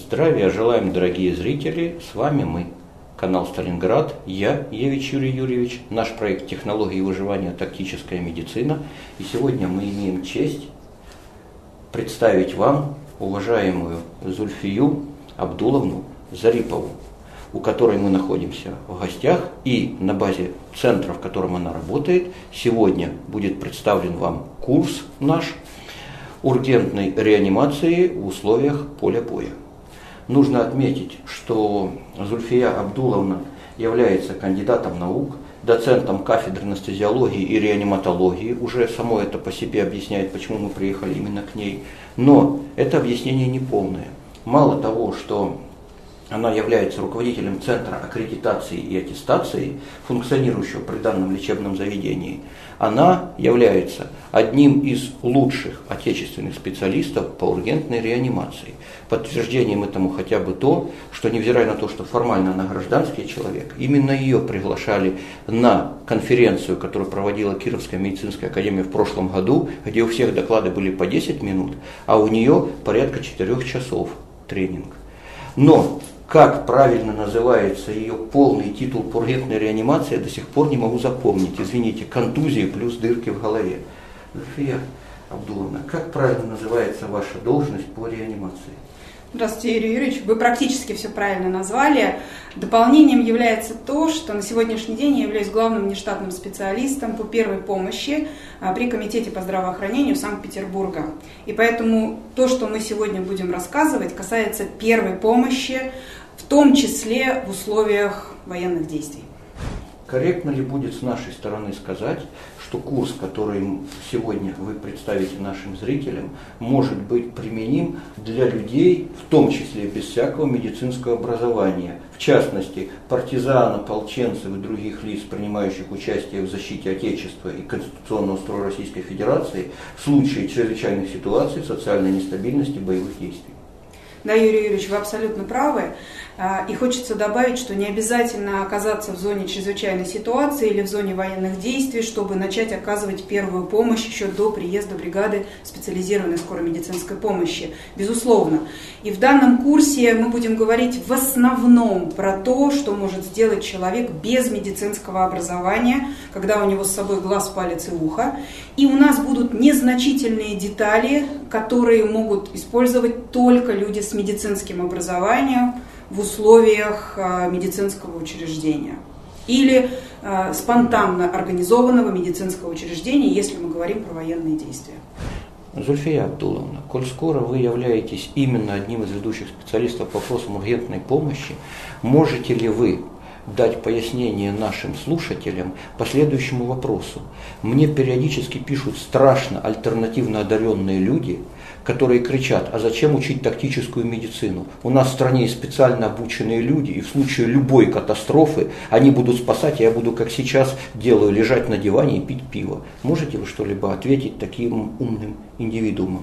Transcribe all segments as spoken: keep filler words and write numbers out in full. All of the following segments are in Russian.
Здравия желаем, дорогие зрители, с вами мы, канал Сталинград, я, Евич Юрий Юрьевич, наш проект «Технологии выживания. Тактическая медицина». И сегодня мы имеем честь представить вам уважаемую Зульфию Абдуловну Зарипову, у которой мы находимся в гостях, и на базе центра, в котором она работает, сегодня будет представлен вам курс наш ургентной реанимации в условиях поля боя. Нужно отметить, что Зульфия Абдуловна является кандидатом наук, доцентом кафедры анестезиологии и реаниматологии. Уже само это по себе объясняет, почему мы приехали именно к ней. Но это объяснение неполное. Мало того, что она является руководителем Центра аккредитации и аттестации, функционирующего при данном лечебном заведении, она является одним из лучших отечественных специалистов по ургентной реанимации. Подтверждением этому хотя бы то, что невзирая на то, что формально она гражданский человек, именно ее приглашали на конференцию, которую проводила Кировская медицинская академия в прошлом году, где у всех доклады были по десять минут, а у нее порядка четырех часов тренинг. Но как правильно называется ее полный титул по ургентной реанимации, я до сих пор не могу запомнить. Извините, контузии плюс дырки в голове. Зульфия Абдуловна, как правильно называется ваша должность по реанимации? Здравствуйте, Юрий Юрьевич. Вы практически все правильно назвали. Дополнением является то, что на сегодняшний день я являюсь главным внештатным специалистом по первой помощи при Комитете по здравоохранению Санкт-Петербурга. И поэтому то, что мы сегодня будем рассказывать, касается первой помощи, в том числе в условиях военных действий. Корректно ли будет с нашей стороны сказать, что курс, который сегодня вы представите нашим зрителям, может быть применим для людей, в том числе без всякого медицинского образования, в частности, партизан, ополченцев и других лиц, принимающих участие в защите Отечества и конституционного строя Российской Федерации в случае чрезвычайных ситуаций, социальной нестабильности, боевых действий? Да, Юрий Юрьевич, вы абсолютно правы. И хочется добавить, что не обязательно оказаться в зоне чрезвычайной ситуации или в зоне военных действий, чтобы начать оказывать первую помощь еще до приезда бригады специализированной скорой медицинской помощи. Безусловно. И в данном курсе мы будем говорить в основном про то, что может сделать человек без медицинского образования, когда у него с собой глаз, палец и ухо. И у нас будут незначительные детали, которые могут использовать только люди с медицинским образованием в условиях медицинского учреждения или спонтанно организованного медицинского учреждения, если мы говорим про военные действия. Зульфия Абдуловна, коль скоро вы являетесь именно одним из ведущих специалистов по вопросам ургентной помощи, можете ли вы дать пояснение нашим слушателям по следующему вопросу? Мне периодически пишут страшно альтернативно одаренные люди, которые кричат: а зачем учить тактическую медицину? У нас в стране есть специально обученные люди, и в случае любой катастрофы они будут спасать, а я буду, как сейчас делаю, лежать на диване и пить пиво. Можете вы что-либо ответить таким умным индивидуумам?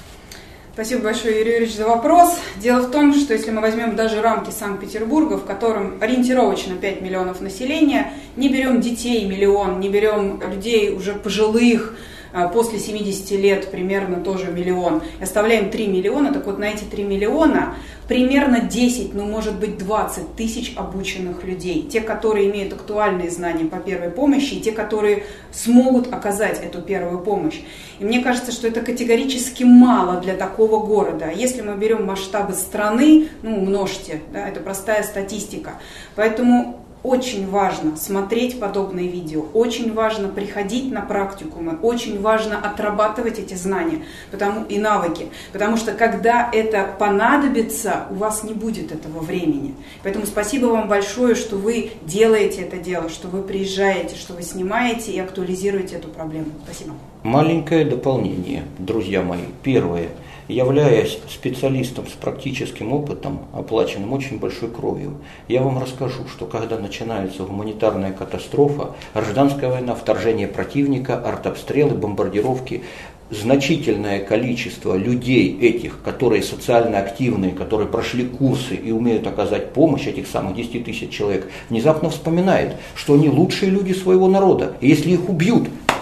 Спасибо большое, Юрий Юрьевич, за вопрос. Дело в том, что если мы возьмем даже рамки Санкт-Петербурга, в котором ориентировочно пять миллионов населения, не берем детей миллион, не берем людей уже пожилых, после семидесяти лет примерно тоже миллион, оставляем три миллиона, так вот на эти три миллиона примерно десять, ну может быть двадцать тысяч обученных людей. Те, которые имеют актуальные знания по первой помощи, и те, которые смогут оказать эту первую помощь. И мне кажется, что это категорически мало для такого города. Если мы берем масштабы страны, ну умножьте, да, это простая статистика. Поэтому очень важно смотреть подобные видео, очень важно приходить на практикумы, очень важно отрабатывать эти знания потому, и навыки, потому что когда это понадобится, у вас не будет этого времени. Поэтому спасибо вам большое, что вы делаете это дело, что вы приезжаете, что вы снимаете и актуализируете эту проблему. Спасибо. Маленькое дополнение, друзья мои. Первое. Являясь специалистом с практическим опытом, оплаченным очень большой кровью, я вам расскажу, что когда начинается гуманитарная катастрофа, гражданская война, вторжение противника, артобстрелы, бомбардировки, значительное количество людей этих, которые социально активные, которые прошли курсы и умеют оказать помощь, этих самых десяти тысяч человек, внезапно вспоминает, что они лучшие люди своего народа. И если их убьют,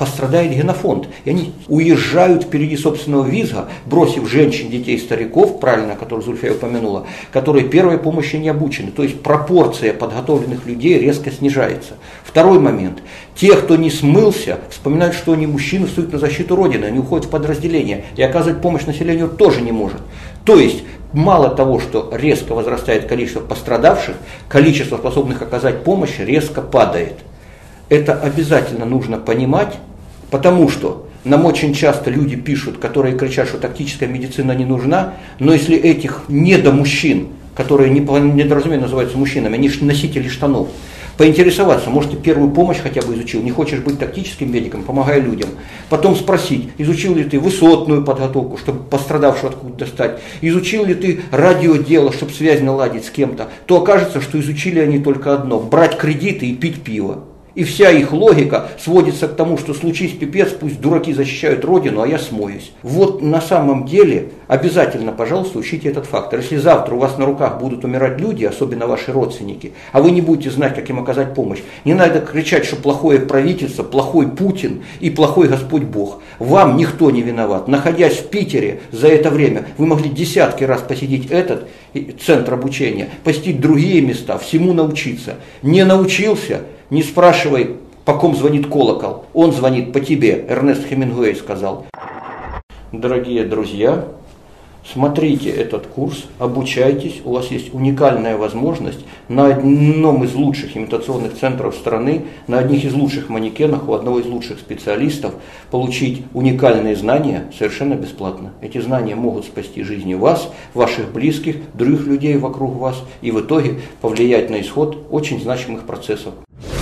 пострадает генофонд. И они уезжают впереди собственного визга, бросив женщин, детей, стариков, правильно, которых Зульфия упомянула, которые первой помощи не обучены. То есть пропорция подготовленных людей резко снижается. Второй момент. Те, кто не смылся, вспоминают, что они мужчины, встают на защиту Родины, они уходят в подразделения, и оказывать помощь населению тоже не может. То есть, мало того, что резко возрастает количество пострадавших, количество способных оказать помощь резко падает. Это обязательно нужно понимать, потому что нам очень часто люди пишут, которые кричат, что тактическая медицина не нужна, но если этих недомужчин, которые недоразуменно называются мужчинами, они носители штанов, поинтересоваться, может, ты первую помощь хотя бы изучил, не хочешь быть тактическим медиком, помогай людям. Потом спросить, изучил ли ты высотную подготовку, чтобы пострадавшего откуда достать, изучил ли ты радиодело, чтобы связь наладить с кем-то, то окажется, что изучили они только одно – брать кредиты и пить пиво. И вся их логика сводится к тому, что случись пипец, пусть дураки защищают Родину, а я смоюсь. Вот на самом деле обязательно, пожалуйста, учите этот фактор. Если завтра у вас на руках будут умирать люди, особенно ваши родственники, а вы не будете знать, как им оказать помощь, не надо кричать, что плохое правительство, плохой Путин и плохой Господь Бог. Вам никто не виноват. Находясь в Питере за это время, вы могли десятки раз посетить этот центр обучения, посетить другие места, всему научиться. Не научился – не спрашивай, по ком звонит колокол, он звонит по тебе, Эрнест Хемингуэй сказал. Дорогие друзья, смотрите этот курс, обучайтесь, у вас есть уникальная возможность на одном из лучших имитационных центров страны, на одних из лучших манекенах, у одного из лучших специалистов получить уникальные знания совершенно бесплатно. Эти знания могут спасти жизни вас, ваших близких, других людей вокруг вас и в итоге повлиять на исход очень значимых процессов.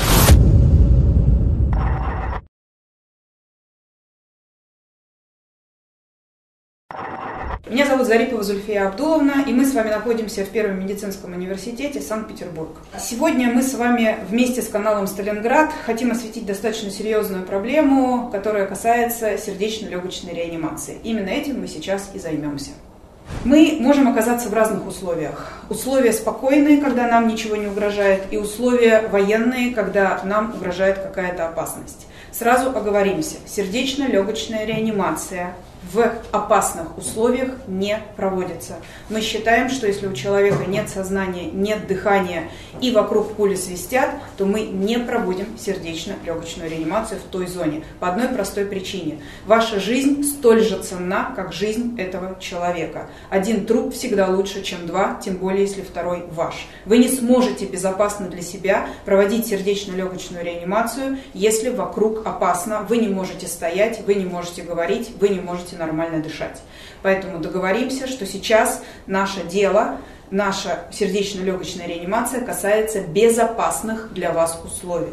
Меня зовут Зарипова Зульфия Абдуловна, и мы с вами находимся в Первом медицинском университете Санкт-Петербург. Сегодня мы с вами вместе с каналом Сталинград хотим осветить достаточно серьезную проблему, которая касается сердечно-легочной реанимации. Именно этим мы сейчас и займемся. Мы можем оказаться в разных условиях. Условия спокойные, когда нам ничего не угрожает, и условия военные, когда нам угрожает какая-то опасность. Сразу оговоримся. Сердечно-легочная реанимация в опасных условиях не проводится. Мы считаем, что если у человека нет сознания, нет дыхания и вокруг пули свистят, то мы не проводим сердечно-легочную реанимацию в той зоне. По одной простой причине. Ваша жизнь столь же ценна, как жизнь этого человека. Один труп всегда лучше, чем два, тем более, если второй ваш. Вы не сможете безопасно для себя проводить сердечно-легочную реанимацию, если вокруг опасно. Вы не можете стоять, вы не можете говорить, вы не можете нормально дышать. Поэтому договоримся, что сейчас наше дело, наша сердечно-легочная реанимация касается безопасных для вас условий.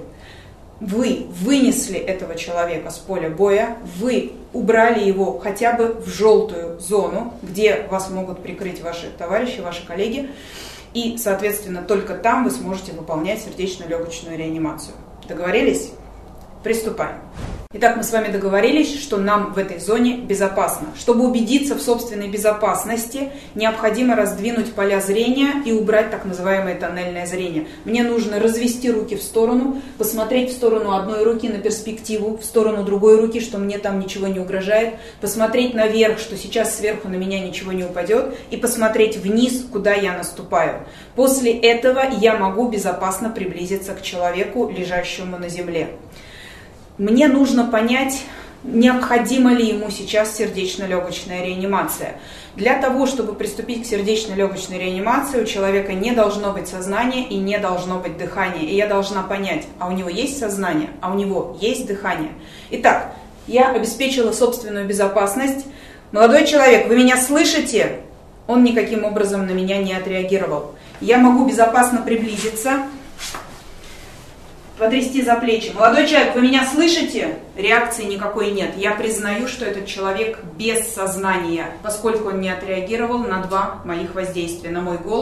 Вы вынесли этого человека с поля боя, вы убрали его хотя бы в желтую зону, где вас могут прикрыть ваши товарищи, ваши коллеги, и, соответственно, только там вы сможете выполнять сердечно-легочную реанимацию. Договорились? Приступаем. Итак, мы с вами договорились, что нам в этой зоне безопасно. Чтобы убедиться в собственной безопасности, необходимо раздвинуть поля зрения и убрать так называемое тоннельное зрение. Мне нужно развести руки в сторону, посмотреть в сторону одной руки на перспективу, в сторону другой руки, что мне там ничего не угрожает, посмотреть наверх, что сейчас сверху на меня ничего не упадет, и посмотреть вниз, куда я наступаю. После этого я могу безопасно приблизиться к человеку, лежащему на земле. Мне нужно понять, необходима ли ему сейчас сердечно-легочная реанимация. Для того, чтобы приступить к сердечно-легочной реанимации, у человека не должно быть сознания и не должно быть дыхания. И я должна понять, а у него есть сознание, а у него есть дыхание. Итак, я обеспечила собственную безопасность. Молодой человек, вы меня слышите? Он никаким образом на меня не отреагировал. Я могу безопасно приблизиться, потрясти за плечи. Молодой человек, вы меня слышите? Реакции никакой нет. Я признаю, что этот человек без сознания, поскольку он не отреагировал на два моих воздействия, на мой голос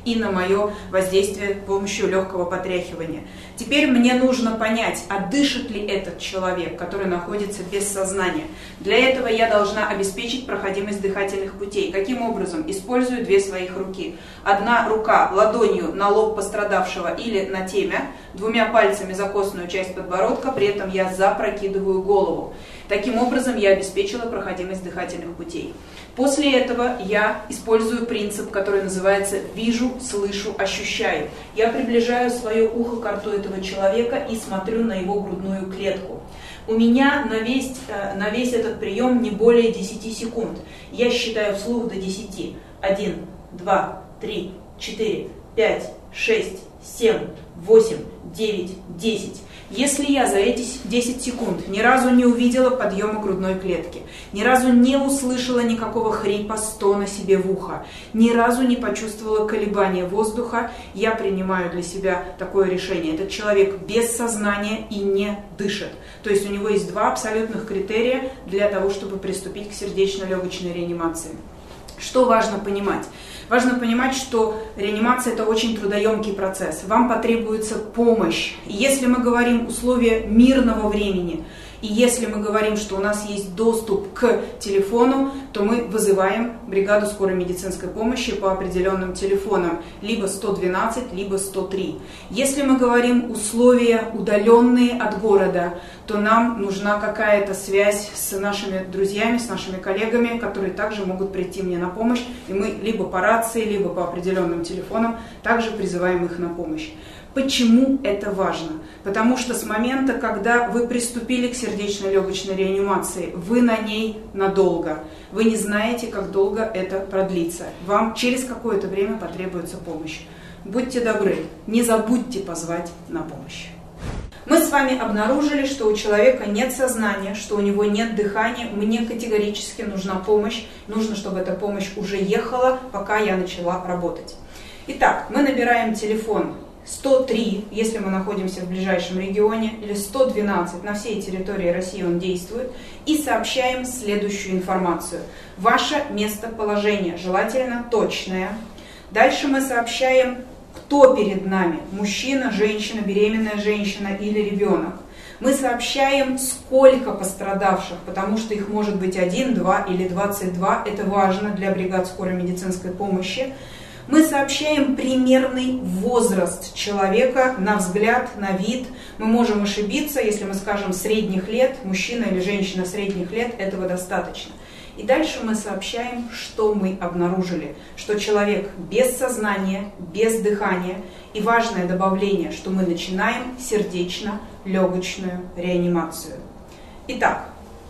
и на мое воздействие с помощью легкого потряхивания. Теперь мне нужно понять, а дышит ли этот человек, который находится без сознания. Для этого я должна обеспечить проходимость дыхательных путей. Каким образом? Использую две своих руки. Одна рука ладонью на лоб пострадавшего или на темя, двумя пальцами за костную часть подбородка, при этом я запрокидываю голову. Таким образом я обеспечила проходимость дыхательных путей. После этого я использую принцип, который называется «вижу, слышу, ощущаю». Я приближаю свое ухо к рту этого человека и смотрю на его грудную клетку. У меня на весь, на весь этот прием не более десяти секунд. Я считаю вслух до десяти. один, два, три, четыре, пять, шесть, семь, восемь, девять, десять. Если я за эти десять секунд ни разу не увидела подъема грудной клетки, ни разу не услышала никакого хрипа, стона себе в ухо, ни разу не почувствовала колебания воздуха, я принимаю для себя такое решение. Этот человек без сознания и не дышит. То есть у него есть два абсолютных критерия для того, чтобы приступить к сердечно-легочной реанимации. Что важно понимать? Важно понимать, что реанимация – это очень трудоемкий процесс. Вам потребуется помощь. И если мы говорим условия мирного времени, и если мы говорим, что у нас есть доступ к телефону, то мы вызываем бригаду скорой медицинской помощи по определенным телефонам, либо сто двенадцать, либо сто три. Если мы говорим условия удаленные от города, то нам нужна какая-то связь с нашими друзьями, с нашими коллегами, которые также могут прийти мне на помощь, и мы либо по рации, либо по определенным телефонам также призываем их на помощь. Почему это важно? Потому что с момента, когда вы приступили к сердечно-легочной реанимации, вы на ней надолго. Вы не знаете, как долго это продлится. Вам через какое-то время потребуется помощь. Будьте добры, не забудьте позвать на помощь. Мы с вами обнаружили, что у человека нет сознания, что у него нет дыхания. Мне категорически нужна помощь. Нужно, чтобы эта помощь уже ехала, пока я начала работать. Итак, мы набираем телефон сто три, если мы находимся в ближайшем регионе, или сто двенадцать, на всей территории России он действует, и сообщаем следующую информацию. Ваше местоположение, желательно точное. Дальше мы сообщаем, кто перед нами, мужчина, женщина, беременная женщина или ребенок. Мы сообщаем, сколько пострадавших, потому что их может быть один, два или двадцать два, это важно для бригад скорой медицинской помощи. Мы сообщаем примерный возраст человека на взгляд, на вид. Мы можем ошибиться, если мы скажем средних лет, мужчина или женщина средних лет, этого достаточно. И дальше мы сообщаем, что мы обнаружили, что человек без сознания, без дыхания. И важное добавление, что мы начинаем сердечно-легочную реанимацию. Итак,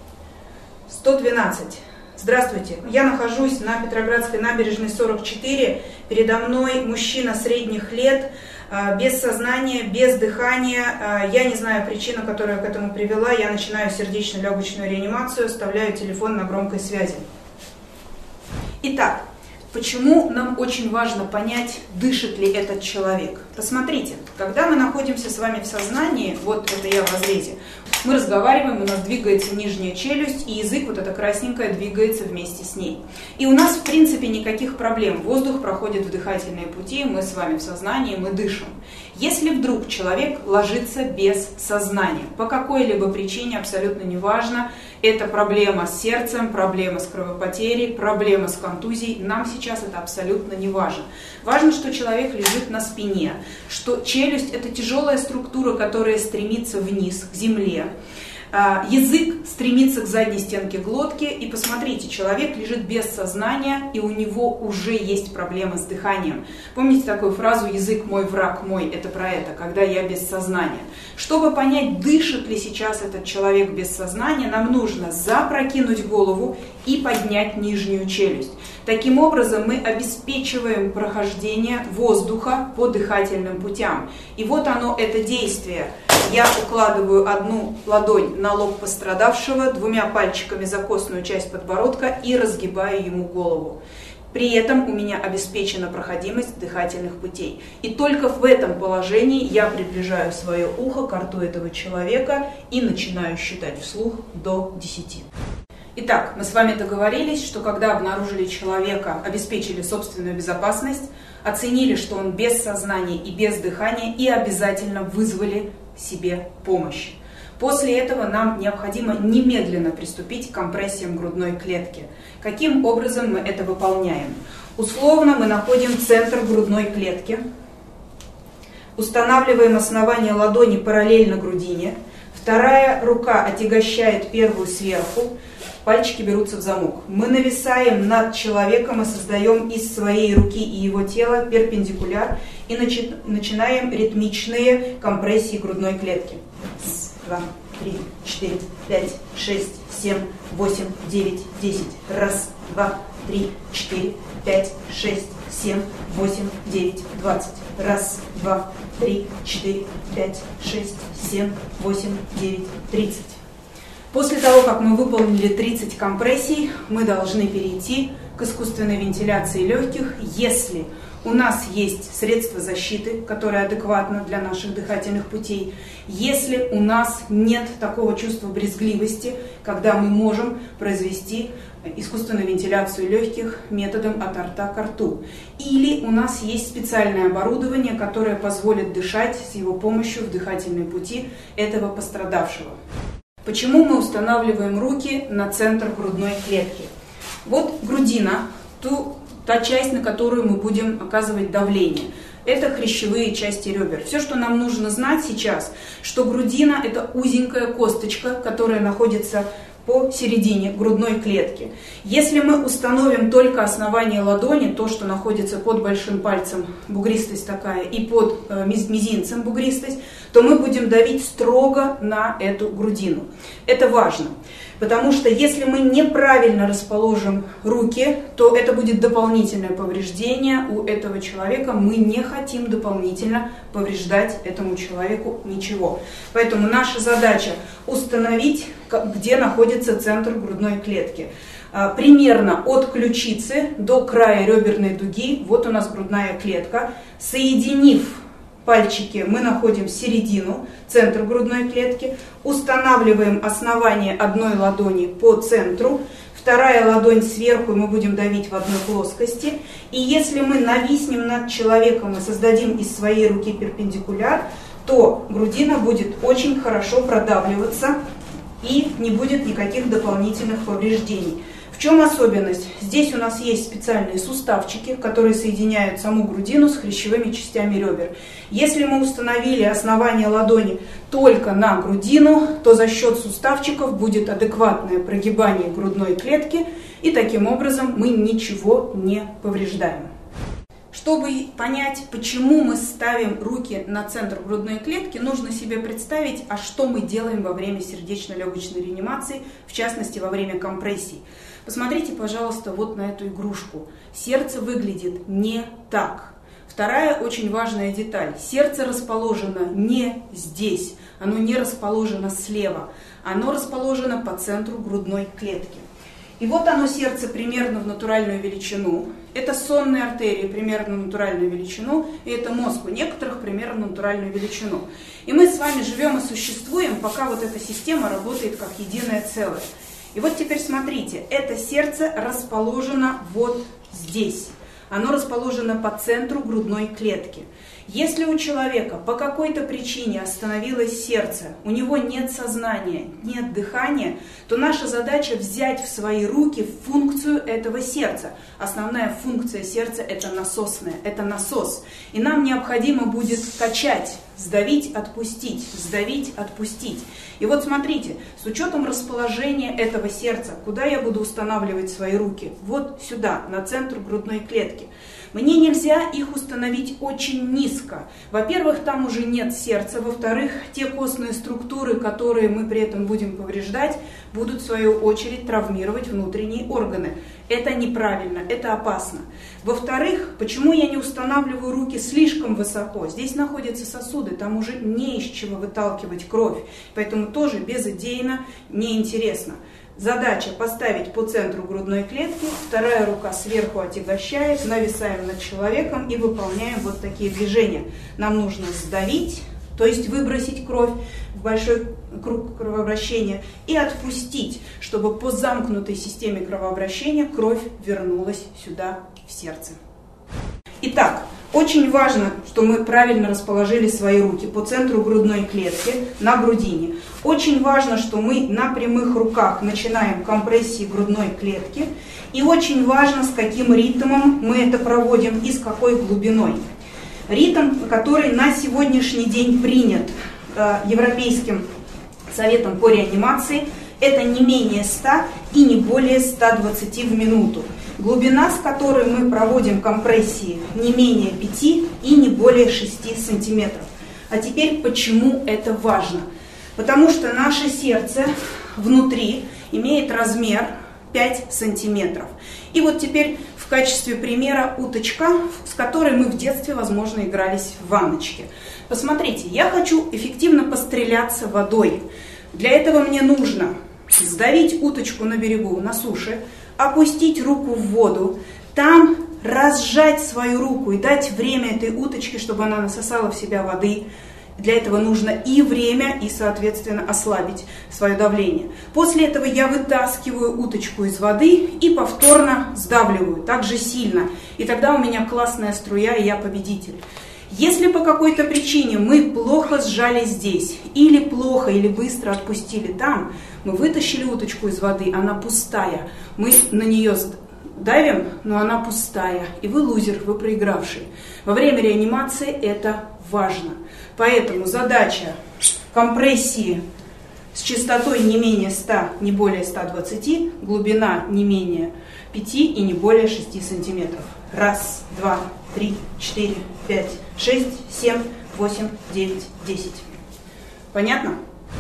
сто двенадцать. Здравствуйте, я нахожусь на Петроградской набережной сорок четыре, передо мной мужчина средних лет, без сознания, без дыхания, я не знаю причину, которая к этому привела, я начинаю сердечно-легочную реанимацию, оставляю телефон на громкой связи. Итак, почему нам очень важно понять, дышит ли этот человек? Посмотрите, когда мы находимся с вами в сознании, вот это я в разрезе, мы разговариваем, у нас двигается нижняя челюсть, и язык, вот эта красненькая, двигается вместе с ней. И у нас, в принципе, никаких проблем. Воздух проходит в дыхательные пути, мы с вами в сознании, мы дышим. Если вдруг человек ложится без сознания, по какой-либо причине, абсолютно неважно, это проблема с сердцем, проблема с кровопотерей, проблема с контузией, нам сейчас это абсолютно не важно. Важно, что человек лежит на спине, что челюсть – это тяжелая структура, которая стремится вниз, к земле. Язык стремится к задней стенке глотки, и посмотрите, человек лежит без сознания, и у него уже есть проблемы с дыханием. Помните такую фразу «язык мой, враг мой»? Это про это, когда я без сознания. Чтобы понять, дышит ли сейчас этот человек без сознания, нам нужно запрокинуть голову и поднять нижнюю челюсть. Таким образом мы обеспечиваем прохождение воздуха по дыхательным путям. И вот оно, это действие. Я укладываю одну ладонь на лоб пострадавшего, двумя пальчиками за костную часть подбородка и разгибаю ему голову. При этом у меня обеспечена проходимость дыхательных путей. И только в этом положении я приближаю свое ухо к рту этого человека и начинаю считать вслух до десяти. Итак, мы с вами договорились, что когда обнаружили человека, обеспечили собственную безопасность, оценили, что он без сознания и без дыхания, и обязательно вызвали себе помощь. После этого нам необходимо немедленно приступить к компрессиям грудной клетки. Каким образом мы это выполняем? Условно мы находим центр грудной клетки, устанавливаем основание ладони параллельно грудине, вторая рука отягощает первую сверху, пальчики берутся в замок. Мы нависаем над человеком и создаем из своей руки и его тела перпендикуляр и начи- начинаем ритмичные компрессии грудной клетки. Раз, два, три, четыре, пять, шесть, семь, восемь, девять, десять. Раз, два, три, четыре, пять, шесть, семь, восемь, девять, двадцать. Раз, два, три, четыре, пять, шесть, семь, восемь, девять, тридцать. После того, как мы выполнили тридцать компрессий, мы должны перейти к искусственной вентиляции легких, если у нас есть средство защиты, которое адекватно для наших дыхательных путей, если у нас нет такого чувства брезгливости, когда мы можем произвести искусственную вентиляцию легких методом от рта к рту, или у нас есть специальное оборудование, которое позволит дышать с его помощью в дыхательные пути этого пострадавшего. Почему мы устанавливаем руки на центр грудной клетки? Вот грудина, ту, та часть, на которую мы будем оказывать давление. Это хрящевые части ребер. Все, что нам нужно знать сейчас, что грудина – это узенькая косточка, которая находится посередине грудной клетки. Если мы установим только основание ладони, то, что находится под большим пальцем, бугристость такая, и под э, мизинцем бугристость, то мы будем давить строго на эту грудину. Это важно, потому что если мы неправильно расположим руки, то это будет дополнительное повреждение у этого человека. Мы не хотим дополнительно повреждать этому человеку ничего. Поэтому наша задача установить, где находится центр грудной клетки. Примерно от ключицы до края реберной дуги, вот у нас грудная клетка. Соединив пальчики, мы находим середину, центр грудной клетки, устанавливаем основание одной ладони по центру, вторая ладонь сверху, и мы будем давить в одной плоскости. И если мы нависнем над человеком и создадим из своей руки перпендикуляр, то грудина будет очень хорошо продавливаться и не будет никаких дополнительных повреждений. В чем особенность? Здесь у нас есть специальные суставчики, которые соединяют саму грудину с хрящевыми частями ребер. Если мы установили основание ладони только на грудину, то за счет суставчиков будет адекватное прогибание грудной клетки, и таким образом мы ничего не повреждаем. Чтобы понять, почему мы ставим руки на центр грудной клетки, нужно себе представить, а что мы делаем во время сердечно-легочной реанимации, в частности во время компрессий. Посмотрите, пожалуйста, вот на эту игрушку. Сердце выглядит не так. Вторая очень важная деталь. Сердце расположено не здесь, оно не расположено слева, оно расположено по центру грудной клетки. И вот оно, сердце, примерно в натуральную величину. Это сонные артерии примерно в натуральную величину, и это мозг у некоторых примерно в натуральную величину. И мы с вами живем и существуем, пока вот эта система работает как единое целое. И вот теперь смотрите, это сердце расположено вот здесь. Оно расположено по центру грудной клетки. Если у человека по какой-то причине остановилось сердце, у него нет сознания, нет дыхания, то наша задача взять в свои руки функцию этого сердца. Основная функция сердца – это насосная, это насос. И нам необходимо будет качать, сдавить, отпустить, сдавить, отпустить. И вот смотрите, с учетом расположения этого сердца, куда я буду устанавливать свои руки? Вот сюда, на центр грудной клетки. Мне нельзя их установить очень низко. Во-первых, там уже нет сердца. Во-вторых, те костные структуры, которые мы при этом будем повреждать, будут в свою очередь травмировать внутренние органы. Это неправильно, это опасно. Во-вторых, почему я не устанавливаю руки слишком высоко? Здесь находятся сосуды, там уже не из чего выталкивать кровь. Поэтому тоже безыдейно, неинтересно. Задача поставить по центру грудной клетки, вторая рука сверху отягощает, нависаем над человеком и выполняем вот такие движения. Нам нужно сдавить, то есть выбросить кровь в большой круг кровообращения, и отпустить, чтобы по замкнутой системе кровообращения кровь вернулась сюда, в сердце. Итак, очень важно, что мы правильно расположили свои руки по центру грудной клетки на грудине. Очень важно, что мы на прямых руках начинаем компрессии грудной клетки. И очень важно, с каким ритмом мы это проводим и с какой глубиной. Ритм, который на сегодняшний день принят э, Европейским советом по реанимации, это не менее ста и не более ста двадцати в минуту. Глубина, с которой мы проводим компрессии, не менее пяти и не более шести сантиметров. А теперь почему это важно? Потому что наше сердце внутри имеет размер пять сантиметров. И вот теперь в качестве примера уточка, с которой мы в детстве, возможно, игрались в ванночке. Посмотрите, я хочу эффективно постреляться водой. Для этого мне нужно сдавить уточку на берегу, на суше, опустить руку в воду, там разжать свою руку и дать время этой уточке, чтобы она насосала в себя воды. Для этого нужно и время, и, соответственно, ослабить свое давление. После этого я вытаскиваю уточку из воды и повторно сдавливаю так же сильно. И тогда у меня классная струя, и я победитель. Если по какой-то причине мы плохо сжали здесь, или плохо, или быстро отпустили там, мы вытащили уточку из воды, она пустая, мы на нее давим, но она пустая, и вы лузер, вы проигравший. Во время реанимации это важно. Поэтому задача компрессии с частотой не менее ста, не более ста двадцати, глубина не менее пяти и не более шести сантиметров. Раз, два, три, четыре, пять, шесть, семь, восемь, девять, десять. Понятно?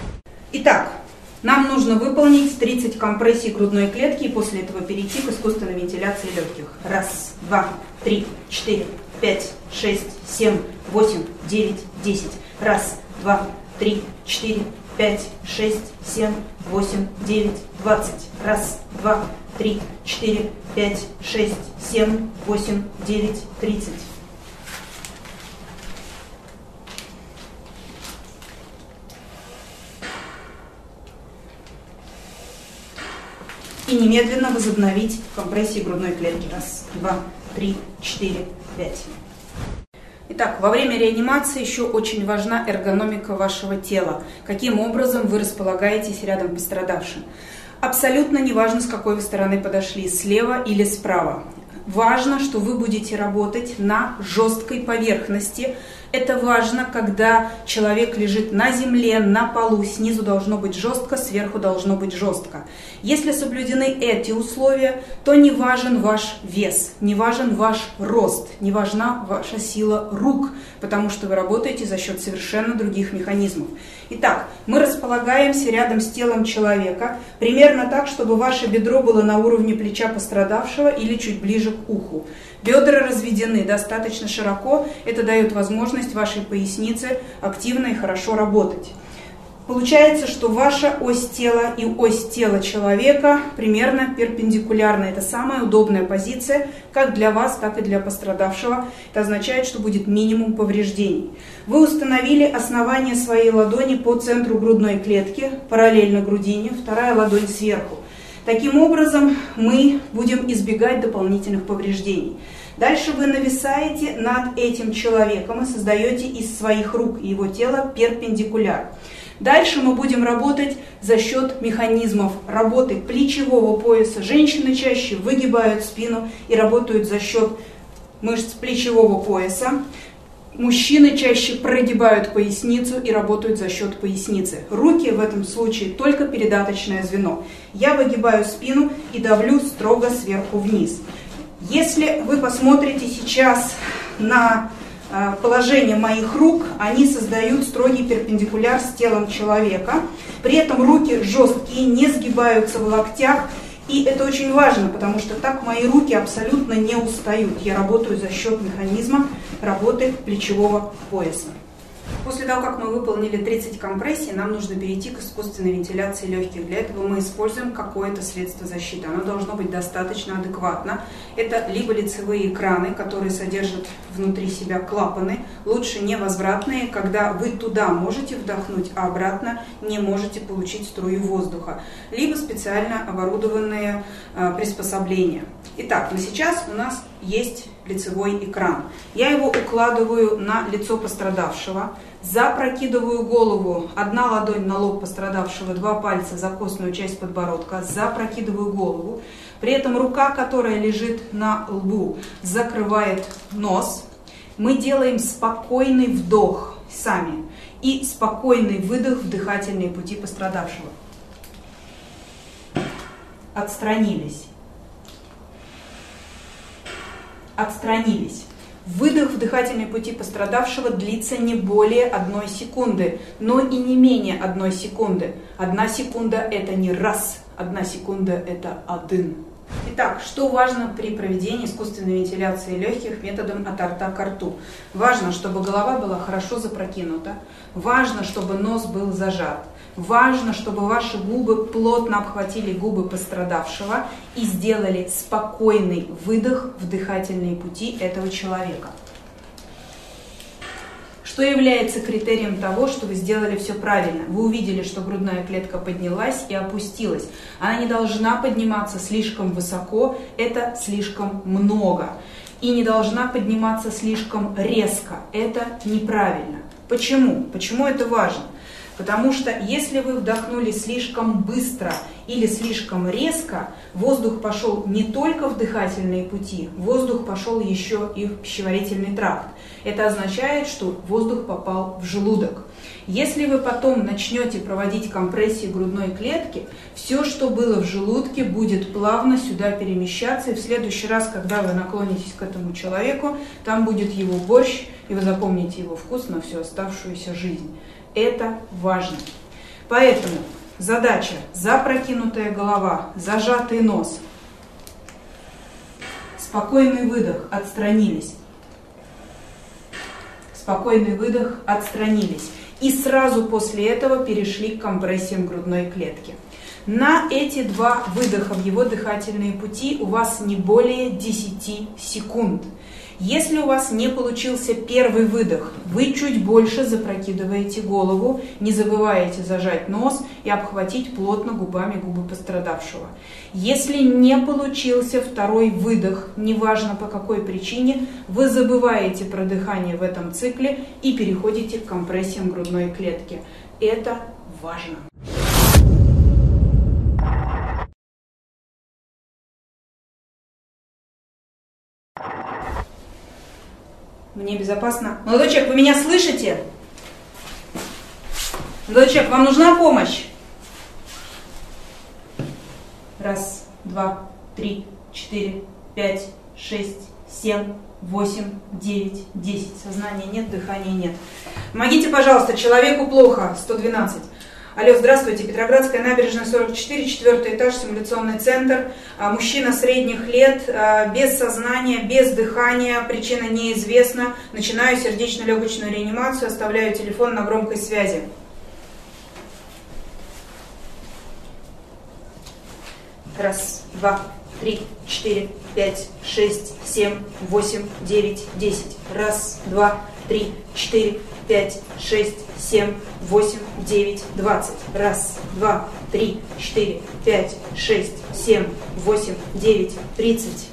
Итак, нам нужно выполнить тридцать компрессий грудной клетки и после этого перейти к искусственной вентиляции легких. Раз, два, три, четыре, пять, шесть, семь, восемь, девять, десять. Раз, два, три, четыре, пять, шесть, семь, восемь, девять, двадцать. Раз, два, три, четыре, пять, шесть, семь, восемь, девять, тридцать. И немедленно возобновить компрессии грудной клетки. Раз, два, три, четыре, пять. Итак, во время реанимации еще очень важна эргономика вашего тела. Каким образом вы располагаетесь рядом с пострадавшим. Абсолютно не важно, с какой вы стороны подошли, слева или справа. Важно, что вы будете работать на жесткой поверхности. Это важно, когда человек лежит на земле, на полу, снизу должно быть жестко, сверху должно быть жестко. Если соблюдены эти условия, то не важен ваш вес, не важен ваш рост, не важна ваша сила рук, потому что вы работаете за счет совершенно других механизмов. Итак, мы располагаемся рядом с телом человека, примерно так, чтобы ваше бедро было на уровне плеча пострадавшего или чуть ближе к уху. Бедра разведены достаточно широко, это дает возможность вашей пояснице активно и хорошо работать. Получается, что ваша ось тела и ось тела человека примерно перпендикулярны. Это самая удобная позиция как для вас, так и для пострадавшего. Это означает, что будет минимум повреждений. Вы установили основание своей ладони по центру грудной клетки, параллельно грудине, вторая ладонь сверху. Таким образом, мы будем избегать дополнительных повреждений. Дальше вы нависаете над этим человеком и создаете из своих рук и его тела перпендикуляр. Дальше мы будем работать за счет механизмов работы плечевого пояса. Женщины чаще выгибают спину и работают за счет мышц плечевого пояса. Мужчины чаще прогибают поясницу и работают за счет поясницы. Руки в этом случае только передаточное звено. Я выгибаю спину и давлю строго сверху вниз. Если вы посмотрите сейчас на положение моих рук, они создают строгий перпендикуляр с телом человека. При этом руки жесткие, не сгибаются в локтях. И это очень важно, потому что так мои руки абсолютно не устают. Я работаю за счет механизма работы плечевого пояса. После того, как мы выполнили тридцать компрессий, нам нужно перейти к искусственной вентиляции легких. Для этого мы используем какое-то средство защиты. Оно должно быть достаточно адекватно. Это либо лицевые экраны, которые содержат внутри себя клапаны, лучше невозвратные, когда вы туда можете вдохнуть, а обратно не можете получить струю воздуха, либо специально оборудованные э, приспособления. Итак, на сейчас у нас есть лицевой экран. Я его укладываю на лицо пострадавшего, запрокидываю голову, одна ладонь на лоб пострадавшего, два пальца за костную часть подбородка, запрокидываю голову. При этом рука, которая лежит на лбу, закрывает нос. Мы делаем спокойный вдох сами и спокойный выдох в дыхательные пути пострадавшего. Отстранились. Отстранились. Выдох в дыхательные пути пострадавшего длится не более одной секунды, но и не менее одной секунды. Одна секунда – это не раз, одна секунда – это один. Итак, что важно при проведении искусственной вентиляции легких методом от рта к рту? Важно, чтобы голова была хорошо запрокинута, важно, чтобы нос был зажат. Важно, чтобы ваши губы плотно обхватили губы пострадавшего и сделали спокойный выдох в дыхательные пути этого человека. Что является критерием того, что вы сделали все правильно? Вы увидели, что грудная клетка поднялась и опустилась. Она не должна подниматься слишком высоко, это слишком много. И не должна подниматься слишком резко, это неправильно. Почему? Почему это важно? Потому что если вы вдохнули слишком быстро или слишком резко, воздух пошел не только в дыхательные пути, воздух пошел еще и в пищеварительный тракт. Это означает, что воздух попал в желудок. Если вы потом начнете проводить компрессии грудной клетки, все, что было в желудке, будет плавно сюда перемещаться, и в следующий раз, когда вы наклонитесь к этому человеку, там будет его борщ, и вы запомните его вкус на всю оставшуюся жизнь. Это важно. Поэтому задача – запрокинутая голова, зажатый нос. Спокойный выдох, отстранились. Спокойный выдох, отстранились. И сразу после этого перешли к компрессиям грудной клетки. На эти два выдоха в его дыхательные пути у вас не более десяти секунд. Если у вас не получился первый выдох, вы чуть больше запрокидываете голову, не забываете зажать нос и обхватить плотно губами губы пострадавшего. Если не получился второй выдох, неважно по какой причине, вы забываете про дыхание в этом цикле и переходите к компрессиям грудной клетки. Это важно. Мне безопасно. Молодой человек, вы меня слышите? Молодой человек, вам нужна помощь? Раз, два, три, четыре, пять, шесть, семь, восемь, девять, десять. Сознания нет, дыхания нет. Помогите, пожалуйста, человеку плохо. сто двенадцать. Алло, здравствуйте, Петроградская набережная, сорок четыре, четвертый этаж, симуляционный центр. Мужчина средних лет, без сознания, без дыхания, причина неизвестна. Начинаю сердечно-легочную реанимацию, оставляю телефон на громкой связи. Раз, два, три, четыре, пять, шесть, семь, восемь, девять, десять. Раз, два, три, четыре, пять, шесть, семь, восемь, девять, двадцать. Раз, два, три, четыре, пять, шесть, семь, восемь, девять, тридцать.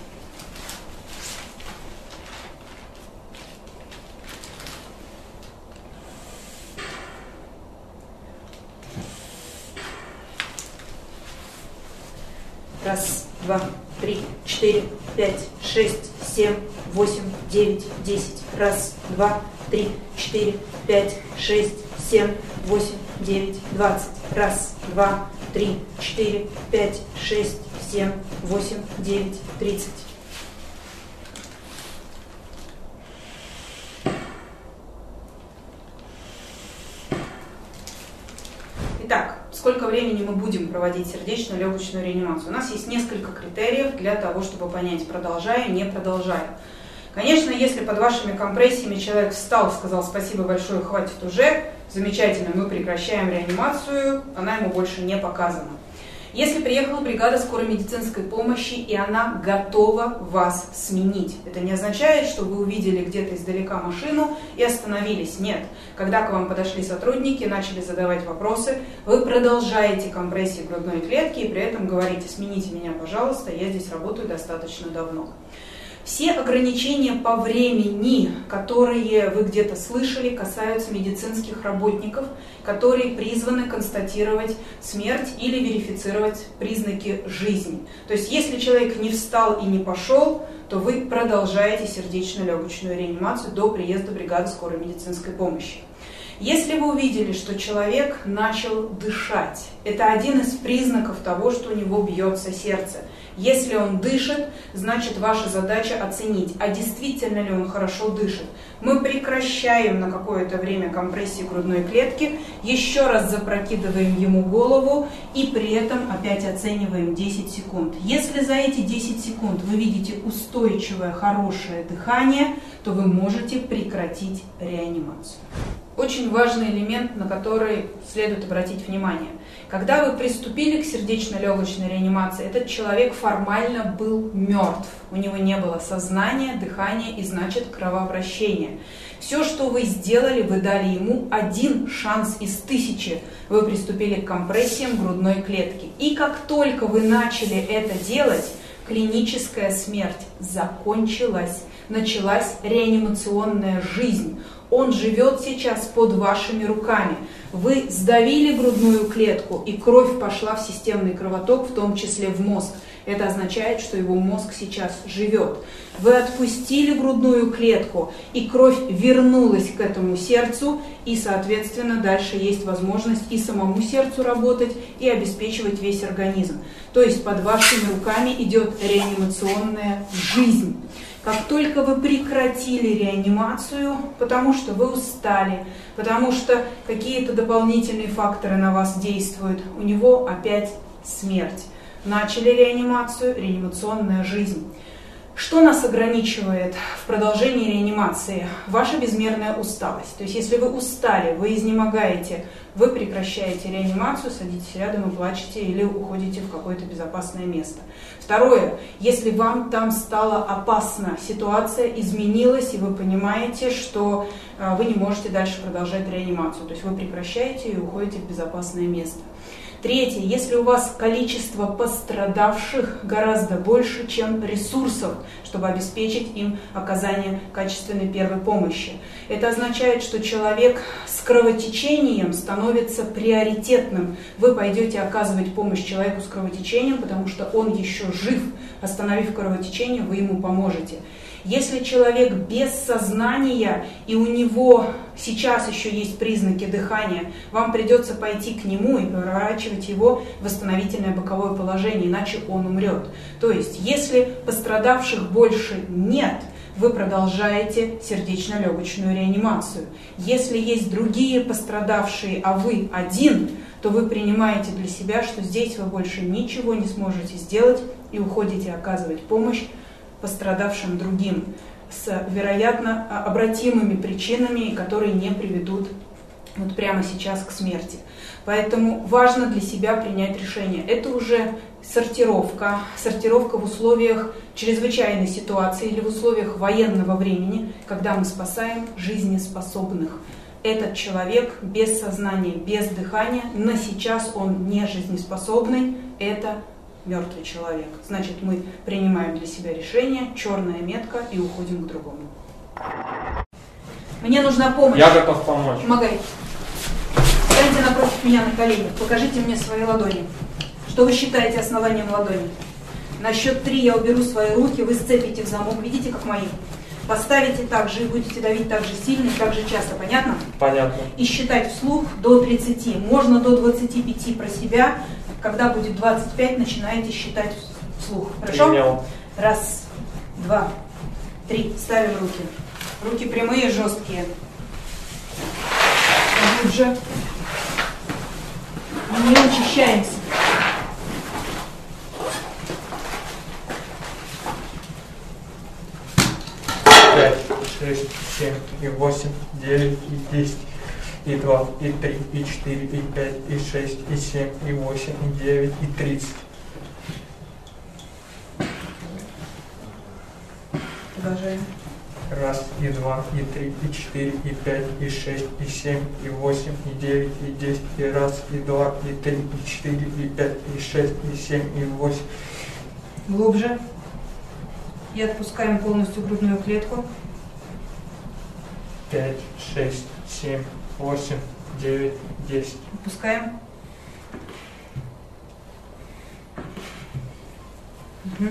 Раз, два, три, четыре, пять, шесть, семь, восемь, девять, десять. Раз, два, три, четыре, пять, шесть, семь, восемь, девять, двадцать. Раз, два, три, четыре, пять, шесть, семь, восемь, девять, тридцать. Итак, сколько времени мы будем проводить сердечно-легочную реанимацию? У нас есть несколько критериев для того, чтобы понять, продолжаю, не продолжаю. Конечно, если под вашими компрессиями человек встал, сказал спасибо большое, хватит уже, замечательно, мы прекращаем реанимацию, она ему больше не показана. Если приехала бригада скорой медицинской помощи, и она готова вас сменить, это не означает, что вы увидели где-то издалека машину и остановились. Нет. Когда к вам подошли сотрудники, начали задавать вопросы, вы продолжаете компрессии грудной клетки и при этом говорите: смените меня, пожалуйста, я здесь работаю достаточно давно. Все ограничения по времени, которые вы где-то слышали, касаются медицинских работников, которые призваны констатировать смерть или верифицировать признаки жизни. То есть, если человек не встал и не пошел, то вы продолжаете сердечно-легочную реанимацию до приезда бригады скорой медицинской помощи. Если вы увидели, что человек начал дышать, это один из признаков того, что у него бьется сердце. Если он дышит, значит ваша задача оценить, а действительно ли он хорошо дышит. Мы прекращаем на какое-то время компрессии грудной клетки, еще раз запрокидываем ему голову и при этом опять оцениваем десять секунд. Если за эти десять секунд вы видите устойчивое, хорошее дыхание, то вы можете прекратить реанимацию. Очень важный элемент, на который следует обратить внимание. Когда вы приступили к сердечно-легочной реанимации, этот человек формально был мертв. У него не было сознания, дыхания и, значит, кровообращения. Все, что вы сделали, вы дали ему один шанс из тысячи. Вы приступили к компрессиям грудной клетки. И как только вы начали это делать, клиническая смерть закончилась. Началась реанимационная жизнь. Он живет сейчас под вашими руками. Вы сдавили грудную клетку, и кровь пошла в системный кровоток, в том числе в мозг. Это означает, что его мозг сейчас живет. Вы отпустили грудную клетку, и кровь вернулась к этому сердцу, и, соответственно, дальше есть возможность и самому сердцу работать, и обеспечивать весь организм. То есть под вашими руками идет реанимационная жизнь. Как только вы прекратили реанимацию, потому что вы устали, потому что какие-то дополнительные факторы на вас действуют, у него опять смерть. Начали реанимацию, реанимационная жизнь. Что нас ограничивает в продолжении реанимации? Ваша безмерная усталость. То есть, если вы устали, вы изнемогаете, вы прекращаете реанимацию, садитесь рядом и плачете или уходите в какое-то безопасное место. Второе, если вам там стало опасно, ситуация изменилась, и вы понимаете, что вы не можете дальше продолжать реанимацию, то есть вы прекращаете и уходите в безопасное место. Третье, если у вас количество пострадавших гораздо больше, чем ресурсов, чтобы обеспечить им оказание качественной первой помощи. Это означает, что человек с кровотечением становится приоритетным. Вы пойдете оказывать помощь человеку с кровотечением, потому что он еще жив. Остановив кровотечение, вы ему поможете. Если человек без сознания и у него сейчас еще есть признаки дыхания, вам придется пойти к нему и проворачивать его в восстановительное боковое положение, иначе он умрет. То есть, если пострадавших больше нет, вы продолжаете сердечно-легочную реанимацию. Если есть другие пострадавшие, а вы один, то вы принимаете для себя, что здесь вы больше ничего не сможете сделать и уходите оказывать помощь пострадавшим другим с, вероятно, обратимыми причинами, которые не приведут вот прямо сейчас к смерти. Поэтому важно для себя принять решение. Это уже сортировка, сортировка в условиях чрезвычайной ситуации или в условиях военного времени, когда мы спасаем жизнеспособных. Этот человек без сознания, без дыхания, на сейчас он не жизнеспособный, это мертвый человек. Значит, мы принимаем для себя решение, черная метка, и уходим к другому. Мне нужна помощь. Я готов помочь. Помогай. Встаньте напротив меня на колени. Покажите мне свои ладони. Что вы считаете основанием ладони? На счет три я уберу свои руки, вы сцепите в замок. Видите, как мои? Поставите так же и будете давить так же сильно и так же часто. Понятно? Понятно. И считать вслух до тридцати. Можно до двадцати пяти про себя. Когда будет двадцать пять, начинаете считать вслух. Хорошо? Принял. Раз, два, три. Ставим руки. Руки прямые, жесткие. Глубже. Не учащаемся. шесть, и семь, и восемь, и девять, и десять, и два, и три, и четыре, и пять, и шесть, и семь, и восемь, и девять, и тридцать. Продолжаем. Раз, и два, и три, и четыре, и пять, и шесть, и семь, и восемь, и девять, и десять, и раз, и два, и три, и четыре, и пять, и шесть, и семь, и восемь. Глубже. И отпускаем полностью грудную клетку. Пять, шесть, семь, восемь, девять, десять. Отпускаем. Угу.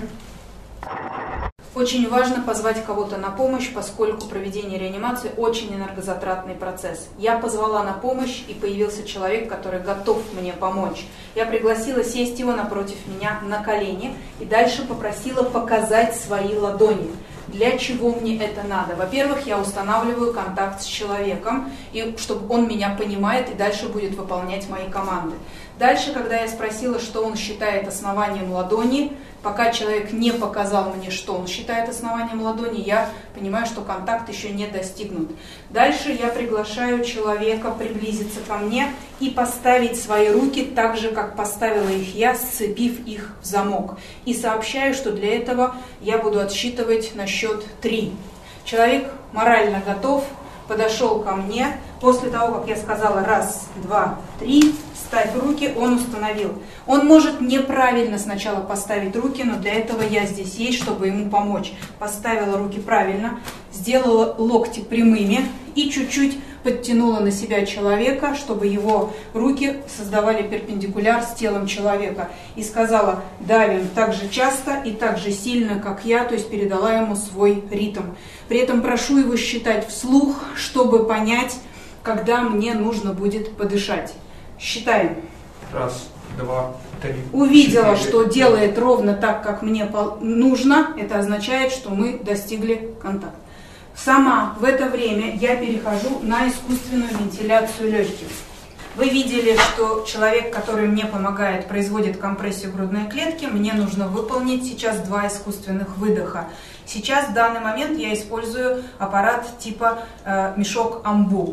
Очень важно позвать кого-то на помощь, поскольку проведение реанимации очень энергозатратный процесс. Я позвала на помощь, и появился человек, который готов мне помочь. Я пригласила сесть его напротив меня на колени и дальше попросила показать свои ладони. Для чего мне это надо? Во-первых, я устанавливаю контакт с человеком, и чтобы он меня понимает и дальше будет выполнять мои команды. Дальше, когда я спросила, что он считает основанием ладони, пока человек не показал мне, что он считает основанием ладони, я понимаю, что контакт еще не достигнут. Дальше я приглашаю человека приблизиться ко мне и поставить свои руки так же, как поставила их я, сцепив их в замок. И сообщаю, что для этого я буду отсчитывать на счет три. Человек морально готов, подошел ко мне. После того, как я сказала раз, два, три, ставь руки, он установил. Он может неправильно сначала поставить руки, но для этого я здесь есть, чтобы ему помочь. Поставила руки правильно, сделала локти прямыми и чуть-чуть подтянула на себя человека, чтобы его руки создавали перпендикуляр с телом человека. И сказала, давим так же часто и так же сильно, как я, то есть передала ему свой ритм. При этом прошу его считать вслух, чтобы понять, когда мне нужно будет подышать. Считаем. Раз, два, три. Увидела, четыре. что делает ровно так, как мне нужно. Это означает, что мы достигли контакта. Сама в это время я перехожу на искусственную вентиляцию легких. Вы видели, что человек, который мне помогает, производит компрессию грудной клетки. Мне нужно выполнить сейчас два искусственных выдоха. Сейчас, в данный момент, я использую аппарат типа э, мешок амбу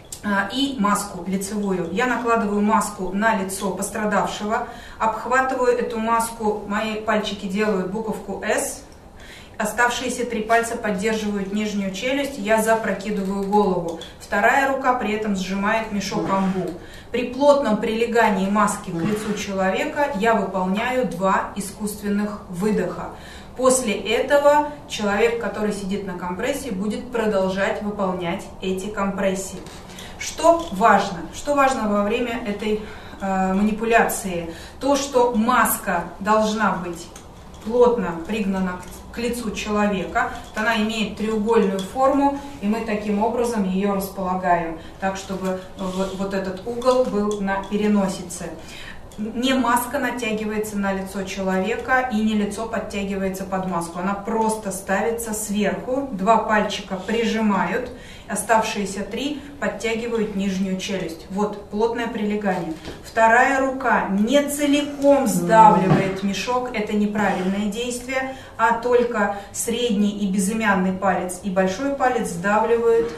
и маску лицевую. Я накладываю маску на лицо пострадавшего, обхватываю эту маску, мои пальчики делают буковку «С», оставшиеся три пальца поддерживают нижнюю челюсть, я запрокидываю голову. Вторая рука при этом сжимает мешок амбу. При плотном прилегании маски к лицу человека я выполняю два искусственных выдоха. После этого человек, который сидит на компрессии, будет продолжать выполнять эти компрессии. Что важно? Что важно во время этой э, манипуляции? То, что маска должна быть плотно пригнана к, к лицу человека, она имеет треугольную форму, и мы таким образом ее располагаем, так, чтобы вот, вот этот угол был на переносице. Не маска натягивается на лицо человека и не лицо подтягивается под маску. Она просто ставится сверху, два пальчика прижимают, оставшиеся три подтягивают нижнюю челюсть. Вот плотное прилегание. Вторая рука не целиком сдавливает мешок, это неправильное действие, а только средний и безымянный палец и большой палец сдавливают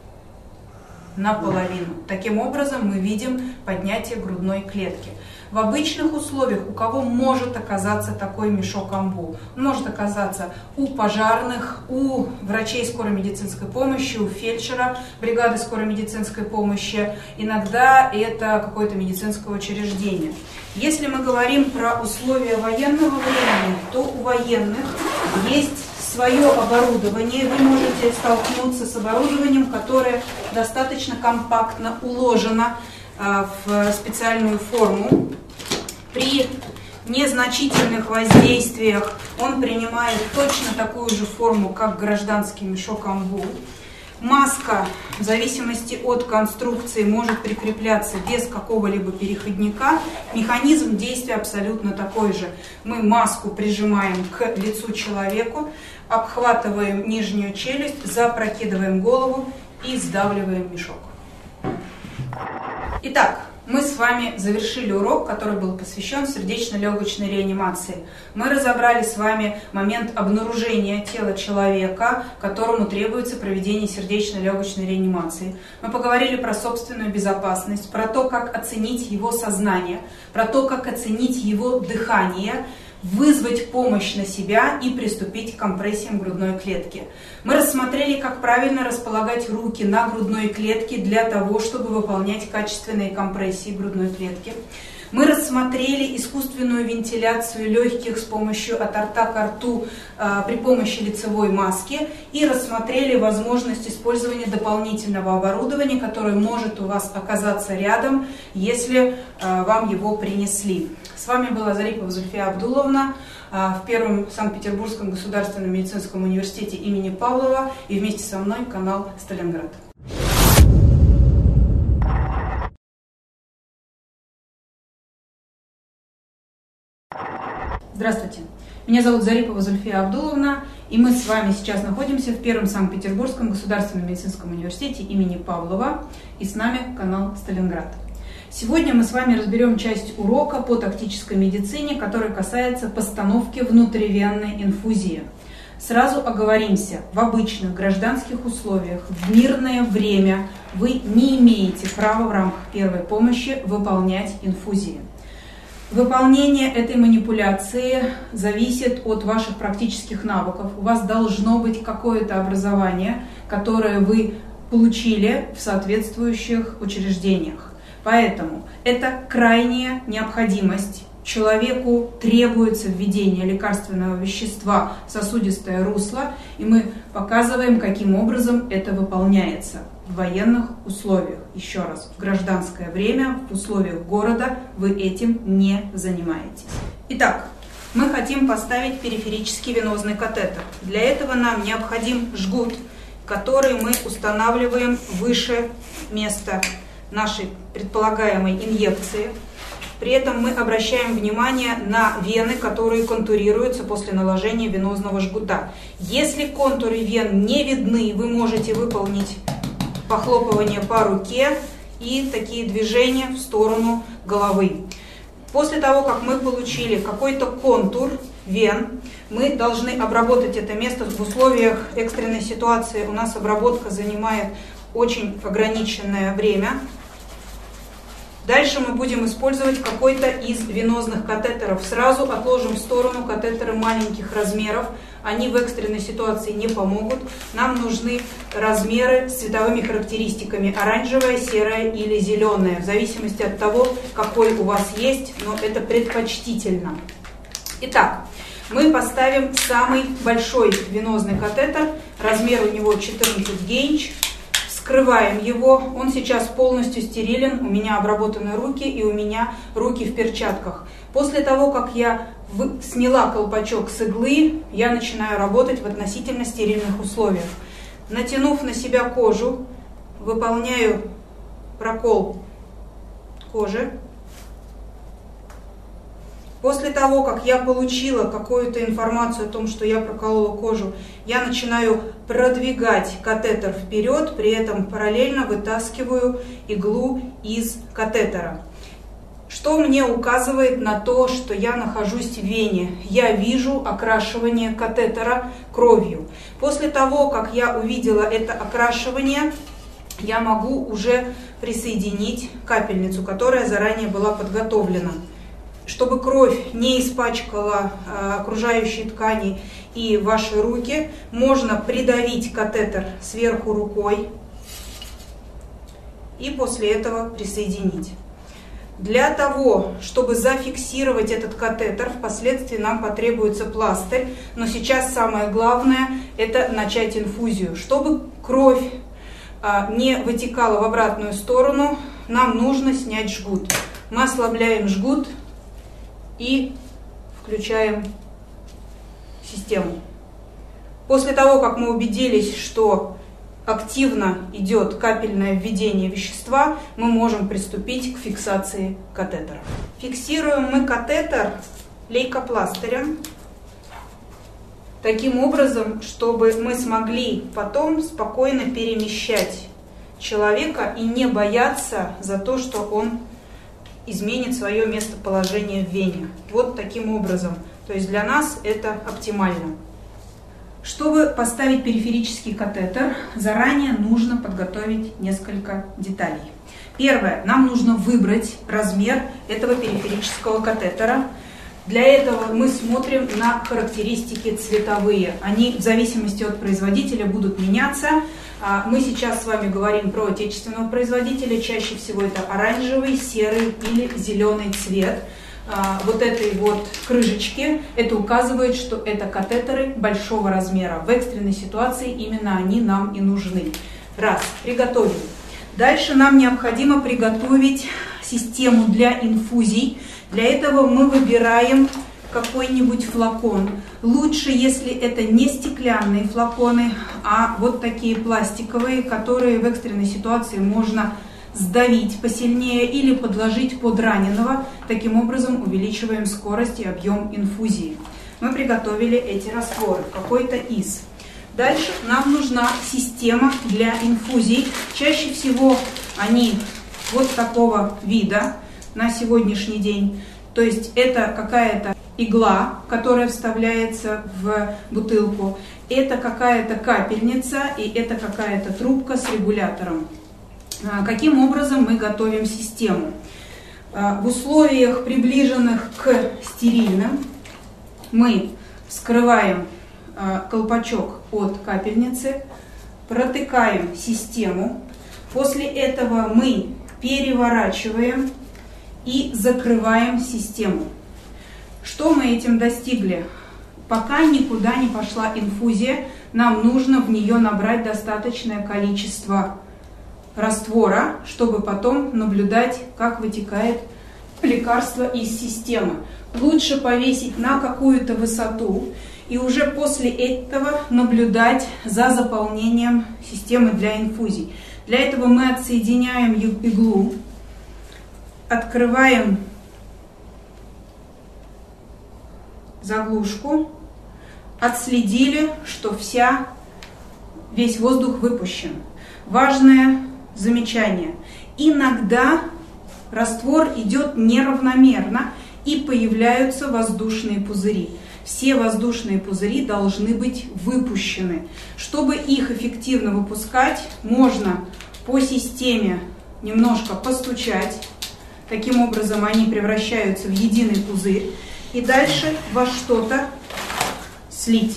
наполовину. Таким образом мы видим поднятие грудной клетки. В обычных условиях у кого может оказаться такой мешок амбу? Он может оказаться у пожарных, у врачей скорой медицинской помощи, у фельдшера, бригады скорой медицинской помощи. Иногда это какое-то медицинское учреждение. Если мы говорим про условия военного времени, то у военных есть свое оборудование. Вы можете столкнуться с оборудованием, которое достаточно компактно уложено в специальную форму. При незначительных воздействиях он принимает точно такую же форму, как гражданский мешок амбу. Маска, в зависимости от конструкции, может прикрепляться без какого-либо переходника. Механизм действия абсолютно такой же. Мы маску прижимаем к лицу человеку, обхватываем нижнюю челюсть, запрокидываем голову и сдавливаем мешок. Итак, Мы с вами завершили урок, который был посвящен сердечно-легочной реанимации. Мы разобрали с вами момент обнаружения тела человека, которому требуется проведение сердечно-легочной реанимации. Мы поговорили про собственную безопасность, про то, как оценить его сознание, про то, как оценить его дыхание, вызвать помощь на себя и приступить к компрессиям грудной клетки. Мы рассмотрели, как правильно располагать руки на грудной клетке для того, чтобы выполнять качественные компрессии грудной клетки. Мы рассмотрели искусственную вентиляцию легких с помощью от рта к рту э, при помощи лицевой маски и рассмотрели возможность использования дополнительного оборудования, которое может у вас оказаться рядом, если э, вам его принесли. С вами была Зарипова Зульфия Абдуловна э, в Первом Санкт-Петербургском государственном медицинском университете имени Павлова и вместе со мной канал Сталинград. Здравствуйте, меня зовут Зарипова Зульфия Абдуловна, и мы с вами сейчас находимся в Первом Санкт-Петербургском государственном медицинском университете имени Павлова, и с нами канал Сталинград. Сегодня мы с вами разберем часть урока по тактической медицине, которая касается постановки внутривенной инфузии. Сразу оговоримся, в обычных гражданских условиях, в мирное время вы не имеете права в рамках первой помощи выполнять инфузии. Выполнение этой манипуляции зависит от ваших практических навыков. У вас должно быть какое-то образование, которое вы получили в соответствующих учреждениях. Поэтому это крайняя необходимость. Человеку требуется введение лекарственного вещества в сосудистое русло, и мы показываем, каким образом это выполняется. В военных условиях, еще раз, в гражданское время, в условиях города вы этим не занимаетесь. Итак, мы хотим поставить периферический венозный катетер. Для этого нам необходим жгут, который мы устанавливаем выше места нашей предполагаемой инъекции. При этом мы обращаем внимание на вены, которые контурируются после наложения венозного жгута. Если контуры вен не видны, вы можете выполнить похлопывание по руке и такие движения в сторону головы. После того, как мы получили какой-то контур вен, мы должны обработать это место в условиях экстренной ситуации. У нас обработка занимает очень ограниченное время. Дальше мы будем использовать какой-то из венозных катетеров. Сразу отложим в сторону катетеры маленьких размеров. Они в экстренной ситуации не помогут. Нам нужны размеры с цветовыми характеристиками. Оранжевая, серая или зеленая. В зависимости от того, какой у вас есть, но это предпочтительно. Итак, мы поставим самый большой венозный катетер. Размер у него четырнадцать гейнч. Скрываем его, он сейчас полностью стерилен, у меня обработаны руки и у меня руки в перчатках. После того, как я сняла колпачок с иглы, я начинаю работать в относительно стерильных условиях. Натянув на себя кожу, выполняю прокол кожи. После того, как я получила какую-то информацию о том, что я проколола кожу, я начинаю продвигать катетер вперед, при этом параллельно вытаскиваю иглу из катетера. Что мне указывает на то, что я нахожусь в вене? Я вижу окрашивание катетера кровью. После того, как я увидела это окрашивание, я могу уже присоединить капельницу, которая заранее была подготовлена. Чтобы кровь не испачкала а, окружающие ткани и ваши руки, можно придавить катетер сверху рукой и после этого присоединить. Для того, чтобы зафиксировать этот катетер, впоследствии нам потребуется пластырь, но сейчас самое главное – это начать инфузию. Чтобы кровь а, не вытекала в обратную сторону, нам нужно снять жгут. Мы ослабляем жгут и включаем систему. После того, как мы убедились, что активно идет капельное введение вещества, мы можем приступить к фиксации катетера. Фиксируем мы катетер лейкопластырем таким образом, чтобы мы смогли потом спокойно перемещать человека и не бояться за то, что он изменит свое местоположение в вене. Вот таким образом. То есть для нас это оптимально. Чтобы поставить периферический катетер, заранее нужно подготовить несколько деталей. Первое. Нам нужно выбрать размер этого периферического катетера. Для этого мы смотрим на характеристики цветовые. Они в зависимости от производителя будут меняться. Мы сейчас с вами говорим про отечественного производителя. Чаще всего это оранжевый, серый или зеленый цвет. Вот этой вот крышечки, это указывает, что это катетеры большого размера. В экстренной ситуации именно они нам и нужны. Раз, приготовили. Дальше нам необходимо приготовить систему для инфузий. Для этого мы выбираем какой-нибудь флакон. Лучше, если это не стеклянные флаконы, а вот такие пластиковые, которые в экстренной ситуации можно сдавить посильнее или подложить под раненого. Таким образом увеличиваем скорость и объем инфузии. Мы приготовили эти растворы, какой-то из. Дальше нам нужна система для инфузий. Чаще всего они вот такого вида на сегодняшний день. То есть это какая-то игла, которая вставляется в бутылку. Это какая-то капельница и это какая-то трубка с регулятором. Каким образом мы готовим систему? В условиях, приближенных к стерильным, мы вскрываем колпачок от капельницы, протыкаем систему. После этого мы переворачиваем и закрываем систему. Что мы этим достигли? Пока никуда не пошла инфузия, нам нужно в нее набрать достаточное количество раствора, чтобы потом наблюдать, как вытекает лекарство из системы. Лучше повесить на какую-то высоту и уже после этого наблюдать за заполнением системы для инфузий. Для этого мы отсоединяем иглу, открываем заглушку, отследили, что вся, весь воздух выпущен. Важное замечание. Иногда раствор идет неравномерно и появляются воздушные пузыри. Все воздушные пузыри должны быть выпущены. Чтобы их эффективно выпускать, можно по системе немножко постучать. Таким образом они превращаются в единый пузырь. И дальше во что-то слить.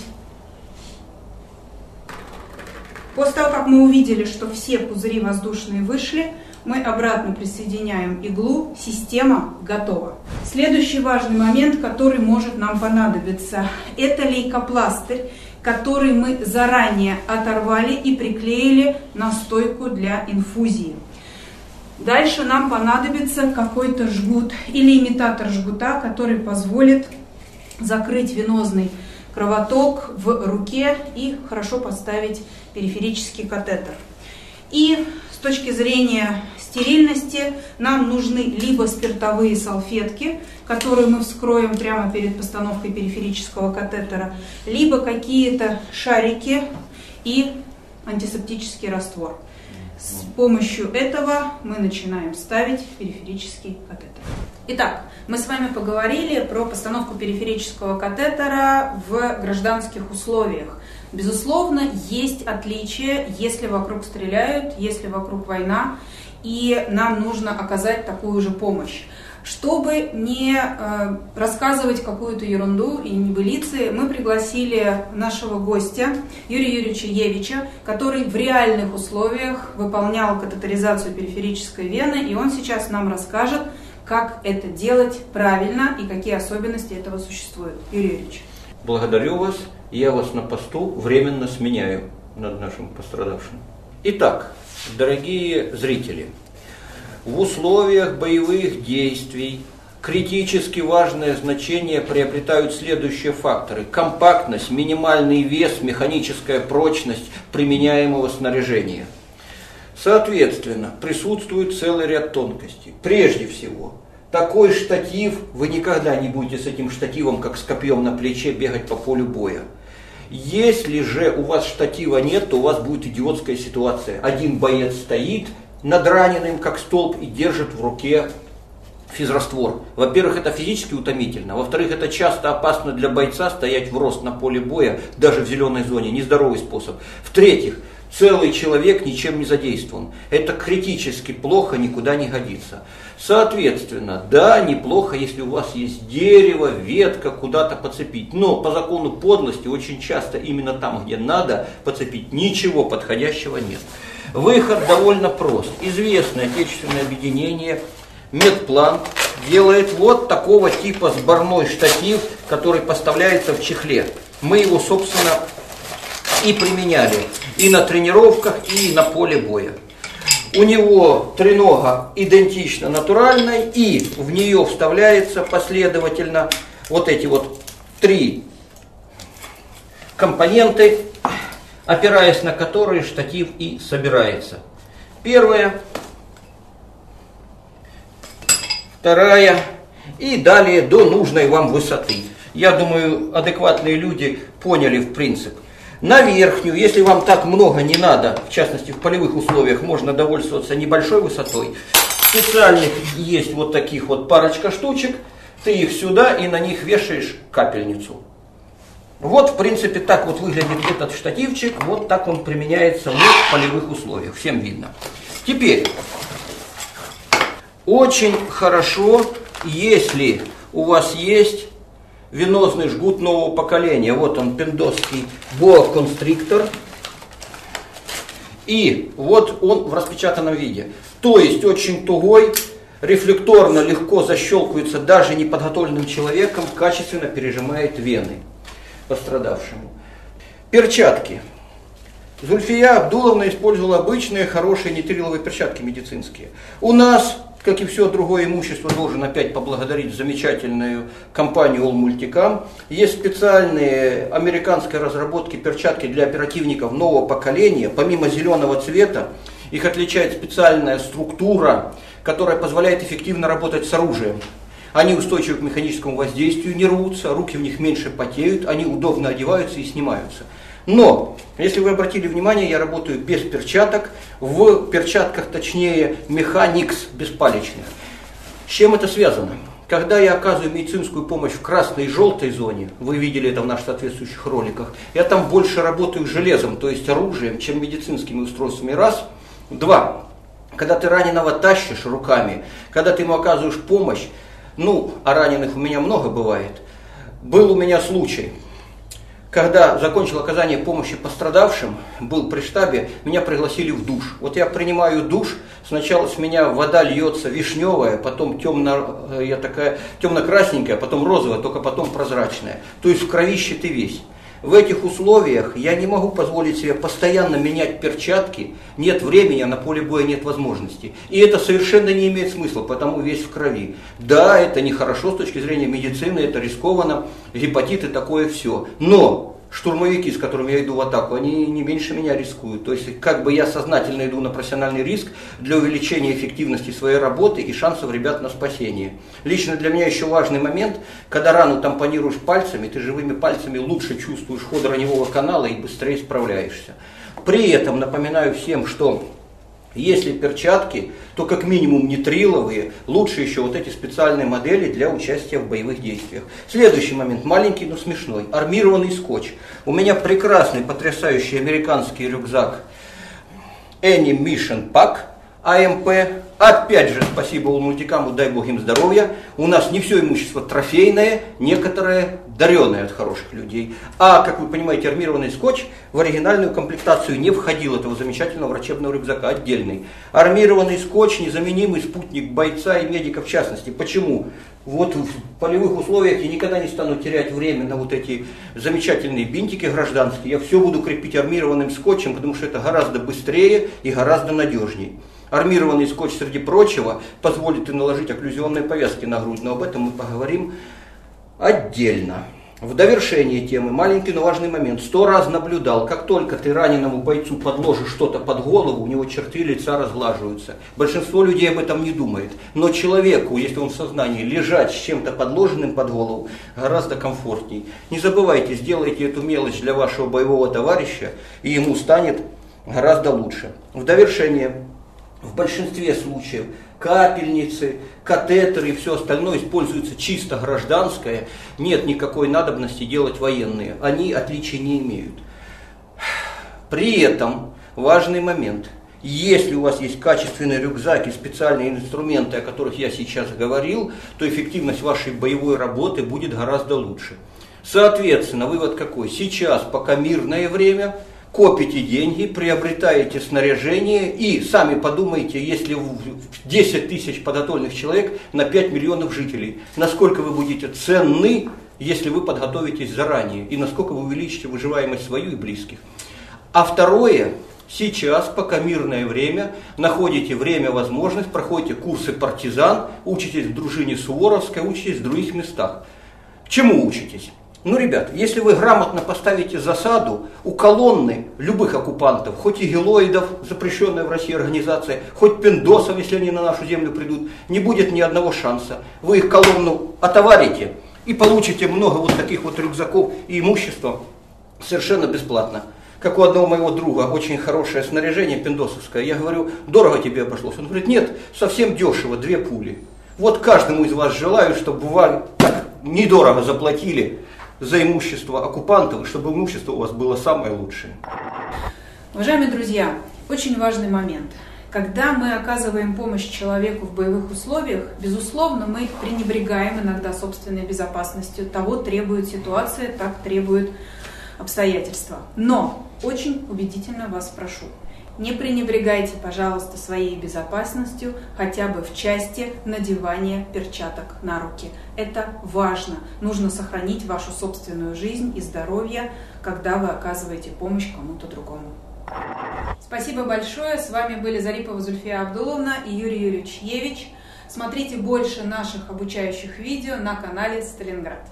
После того, как мы увидели, что все пузыри воздушные вышли, мы обратно присоединяем иглу, система готова. Следующий важный момент, который может нам понадобиться, это лейкопластырь, который мы заранее оторвали и приклеили на стойку для инфузии. Дальше нам понадобится какой-то жгут или имитатор жгута, который позволит закрыть венозный кровоток в руке и хорошо поставить периферический катетер. И с точки зрения стерильности нам нужны либо спиртовые салфетки, которые мы вскроем прямо перед постановкой периферического катетера, либо какие-то шарики и антисептический раствор. С помощью этого мы начинаем ставить периферический катетер. Итак, мы с вами поговорили про постановку периферического катетера в гражданских условиях. Безусловно, есть отличия, если вокруг стреляют, если вокруг война, и нам нужно оказать такую же помощь. Чтобы не э, рассказывать какую-то ерунду и небылицы, мы пригласили нашего гостя Юрия Юрьевича Евича, который в реальных условиях выполнял катетеризацию периферической вены, и он сейчас нам расскажет, как это делать правильно и какие особенности этого существуют. Юрий Юрьевич. Благодарю вас. Я вас на посту временно сменяю над нашим пострадавшим. Итак, дорогие зрители, в условиях боевых действий критически важное значение приобретают следующие факторы: компактность, минимальный вес, механическая прочность применяемого снаряжения. Соответственно, присутствует целый ряд тонкостей. Прежде всего, такой штатив, вы никогда не будете с этим штативом, как с копьем на плече, бегать по полю боя. Если же у вас штатива нет, то у вас будет идиотская ситуация. Один боец стоит над раненым, как столб, и держит в руке физраствор. Во-первых, это физически утомительно. Во-вторых, это часто опасно для бойца стоять в рост на поле боя, даже в зеленой зоне. Нездоровый способ. В-третьих, целый человек ничем не задействован. Это критически плохо, никуда не годится. Соответственно, да, неплохо, если у вас есть дерево, ветка, куда-то подцепить. Но по закону подлости очень часто именно там, где надо подцепить, ничего подходящего нет. Выход довольно прост. Известное отечественное объединение Медплан делает вот такого типа сборной штатив, который поставляется в чехле. Мы его, собственно, и применяли и на тренировках, и на поле боя. У него тренога идентично натуральной, и в нее вставляется последовательно вот эти вот три компоненты, опираясь на которые штатив и собирается. Первая, вторая и далее до нужной вам высоты. Я думаю, адекватные люди поняли в принципе. На верхнюю, если вам так много не надо, в частности в полевых условиях, можно довольствоваться небольшой высотой. Специальных есть вот таких вот парочка штучек, ты их сюда и на них вешаешь капельницу. Вот в принципе так вот выглядит этот штативчик, вот так он применяется в полевых условиях, всем видно. Теперь, очень хорошо, если у вас есть венозный жгут нового поколения. Вот он, пиндосский Boa Constrictor. И вот он в распечатанном виде. То есть очень тугой, рефлекторно легко защелкивается даже неподготовленным человеком, качественно пережимает вены пострадавшему. Перчатки. Зульфия Абдуловна использовала обычные, хорошие нитриловые перчатки медицинские. У нас, как и все другое имущество, должен опять поблагодарить замечательную компанию All Multicam. Есть специальные американской разработки перчатки для оперативников нового поколения. Помимо зеленого цвета, их отличает специальная структура, которая позволяет эффективно работать с оружием. Они устойчивы к механическому воздействию, не рвутся, руки в них меньше потеют, они удобно одеваются и снимаются. Но, если вы обратили внимание, я работаю без перчаток, в перчатках, точнее, Mechanics беспалечных. С чем это связано? Когда я оказываю медицинскую помощь в красной и желтой зоне, вы видели это в наших соответствующих роликах, я там больше работаю железом, то есть оружием, чем медицинскими устройствами. Раз. Два. Когда ты раненого тащишь руками, когда ты ему оказываешь помощь, ну, а раненых у меня много бывает, был у меня случай. Когда закончил оказание помощи пострадавшим, был при штабе, меня пригласили в душ. Вот я принимаю душ, сначала с меня вода льется вишневая, потом темно, я такая темно-красненькая, потом розовая, только потом прозрачная. То есть в кровище ты весь. В этих условиях я не могу позволить себе постоянно менять перчатки, нет времени, а на поле боя нет возможности. И это совершенно не имеет смысла, потому весь в крови. Да, это нехорошо с точки зрения медицины, это рискованно, гепатиты, такое все. Но штурмовики, с которыми я иду в атаку, они не меньше меня рискуют. То есть как бы я сознательно иду на профессиональный риск для увеличения эффективности своей работы и шансов ребят на спасение. Лично для меня еще важный момент, когда рану тампонируешь пальцами, ты живыми пальцами лучше чувствуешь ход раневого канала и быстрее справляешься. При этом напоминаю всем, что если перчатки, то как минимум нитриловые, лучше еще вот эти специальные модели для участия в боевых действиях. Следующий момент, маленький, но смешной, армированный скотч. У меня прекрасный, потрясающий американский рюкзак Any Mission Pack а эм пэ. Опять же, спасибо All Multicam, дай бог им здоровья. У нас не все имущество трофейное, некоторое дареное от хороших людей. А, как вы понимаете, армированный скотч в оригинальную комплектацию не входил этого замечательного врачебного рюкзака, отдельный. Армированный скотч – незаменимый спутник бойца и медика в частности. Почему? Вот в полевых условиях я никогда не стану терять время на вот эти замечательные бинтики гражданские. Я все буду крепить армированным скотчем, потому что это гораздо быстрее и гораздо надежнее. Армированный скотч, среди прочего, позволит и наложить окклюзионные повязки на грудь, но об этом мы поговорим отдельно. В довершение темы маленький, но важный момент. Сто раз наблюдал, как только ты раненому бойцу подложишь что-то под голову, у него черты лица разглаживаются. Большинство людей об этом не думает. Но человеку, если он в сознании, лежать с чем-то подложенным под голову гораздо комфортней. Не забывайте, сделайте эту мелочь для вашего боевого товарища, и ему станет гораздо лучше. В довершение. В большинстве случаев капельницы, катетеры и все остальное используется чисто гражданское, нет никакой надобности делать военные, они отличий не имеют. При этом важный момент, если у вас есть качественный рюкзак и специальные инструменты, о которых я сейчас говорил, то эффективность вашей боевой работы будет гораздо лучше. Соответственно, вывод какой? Сейчас, пока мирное время, копите деньги, приобретаете снаряжение и сами подумайте, если десять тысяч подготовленных человек на пять миллионов жителей, насколько вы будете ценны, если вы подготовитесь заранее, и насколько вы увеличите выживаемость свою и близких. А второе, сейчас, пока мирное время, находите время, возможность, проходите курсы партизан, учитесь в дружине Суворовской, учитесь в других местах. Чему учитесь? Ну, ребят, если вы грамотно поставите засаду у колонны любых оккупантов, хоть и гелоидов, запрещенная в России организация, хоть пиндосов, если они на нашу землю придут, не будет ни одного шанса. Вы их колонну отоварите и получите много вот таких вот рюкзаков и имущества совершенно бесплатно. Как у одного моего друга, очень хорошее снаряжение пиндосовское. Я говорю, дорого тебе обошлось? Он говорит, нет, совсем дешево, две пули. Вот каждому из вас желаю, чтобы вы так недорого заплатили за имущество оккупантов, и чтобы имущество у вас было самое лучшее. Уважаемые друзья, очень важный момент. Когда мы оказываем помощь человеку в боевых условиях, безусловно, мы пренебрегаем иногда собственной безопасностью. Того требует ситуация, так требует обстоятельства. Но очень убедительно вас прошу, не пренебрегайте, пожалуйста, своей безопасностью хотя бы в части надевания перчаток на руки. Это важно. Нужно сохранить вашу собственную жизнь и здоровье, когда вы оказываете помощь кому-то другому. Спасибо большое. С вами были Зарипова Зульфия Абдуловна и Юрий Юрьевич Евич. Смотрите больше наших обучающих видео на канале Сталинград.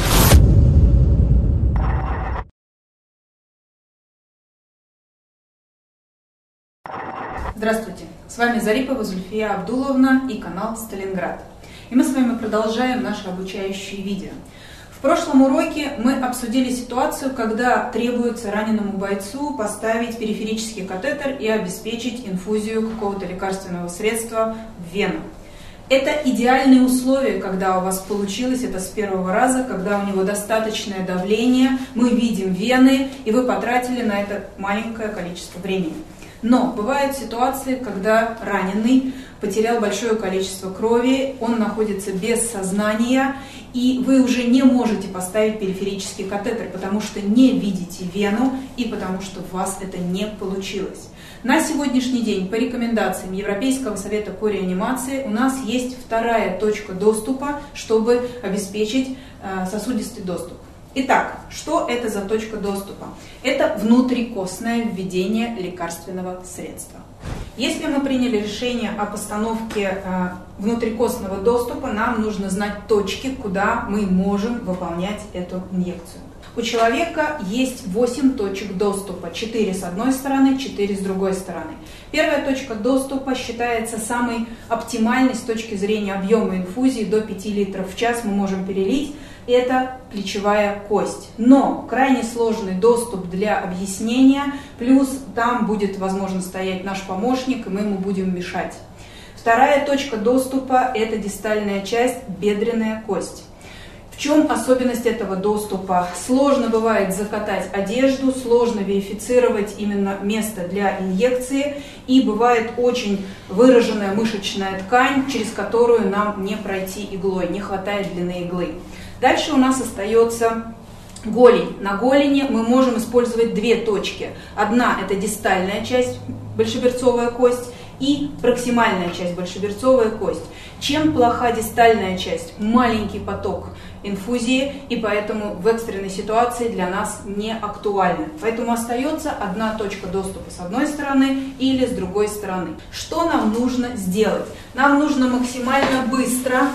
Здравствуйте, с вами Зарипова Зульфия Абдуловна и канал Сталинград. И мы с вами продолжаем наши обучающие видео. В прошлом уроке мы обсудили ситуацию, когда требуется раненому бойцу поставить периферический катетер и обеспечить инфузию какого-то лекарственного средства в вену. Это идеальные условия, когда у вас получилось это с первого раза, когда у него достаточное давление, мы видим вены, и вы потратили на это маленькое количество времени. Но бывают ситуации, когда раненый потерял большое количество крови, он находится без сознания, и вы уже не можете поставить периферический катетер, потому что не видите вену и потому что у вас это не получилось. На сегодняшний день по рекомендациям Европейского совета по реанимации у нас есть вторая точка доступа, чтобы обеспечить сосудистый доступ. Итак, что это за точка доступа? Это внутрикостное введение лекарственного средства. Если мы приняли решение о постановке э, внутрикостного доступа, нам нужно знать точки, куда мы можем выполнять эту инъекцию. У человека есть восемь точек доступа, четыре с одной стороны, четыре с другой стороны. Первая точка доступа считается самой оптимальной с точки зрения объема инфузии, до пяти литров в час мы можем перелить. Это плечевая кость. Но крайне сложный доступ для объяснения, плюс там будет, возможно, стоять наш помощник, и мы ему будем мешать. Вторая точка доступа – это дистальная часть, бедренная кость. В чем особенность этого доступа? Сложно бывает закатать одежду, сложно верифицировать именно место для инъекции, и бывает очень выраженная мышечная ткань, через которую нам не пройти иглой, не хватает длины иглы. Дальше у нас остается голень. На голени мы можем использовать две точки. Одна – это дистальная часть, большеберцовая кость, и проксимальная часть, большеберцовая кость. Чем плоха дистальная часть? Маленький поток инфузии, и поэтому в экстренной ситуации для нас не актуально. Поэтому остается одна точка доступа с одной стороны или с другой стороны. Что нам нужно сделать? Нам нужно максимально быстро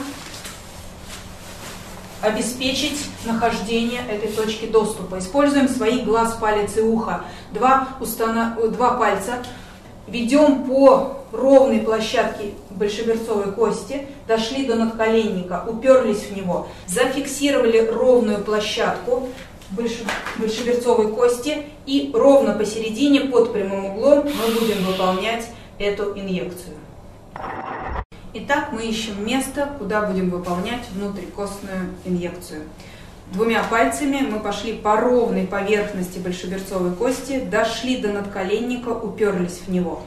обеспечить нахождение этой точки доступа. Используем свои глаз, палец и ухо. Два, установ... Два пальца. Ведем по ровной площадке большеберцовой кости, дошли до надколенника, уперлись в него, зафиксировали ровную площадку большеберцовой кости, и ровно посередине, под прямым углом, мы будем выполнять эту инъекцию. Итак, мы ищем место, куда будем выполнять внутрикостную инъекцию. Двумя пальцами мы пошли по ровной поверхности большеберцовой кости, дошли до надколенника, уперлись в него.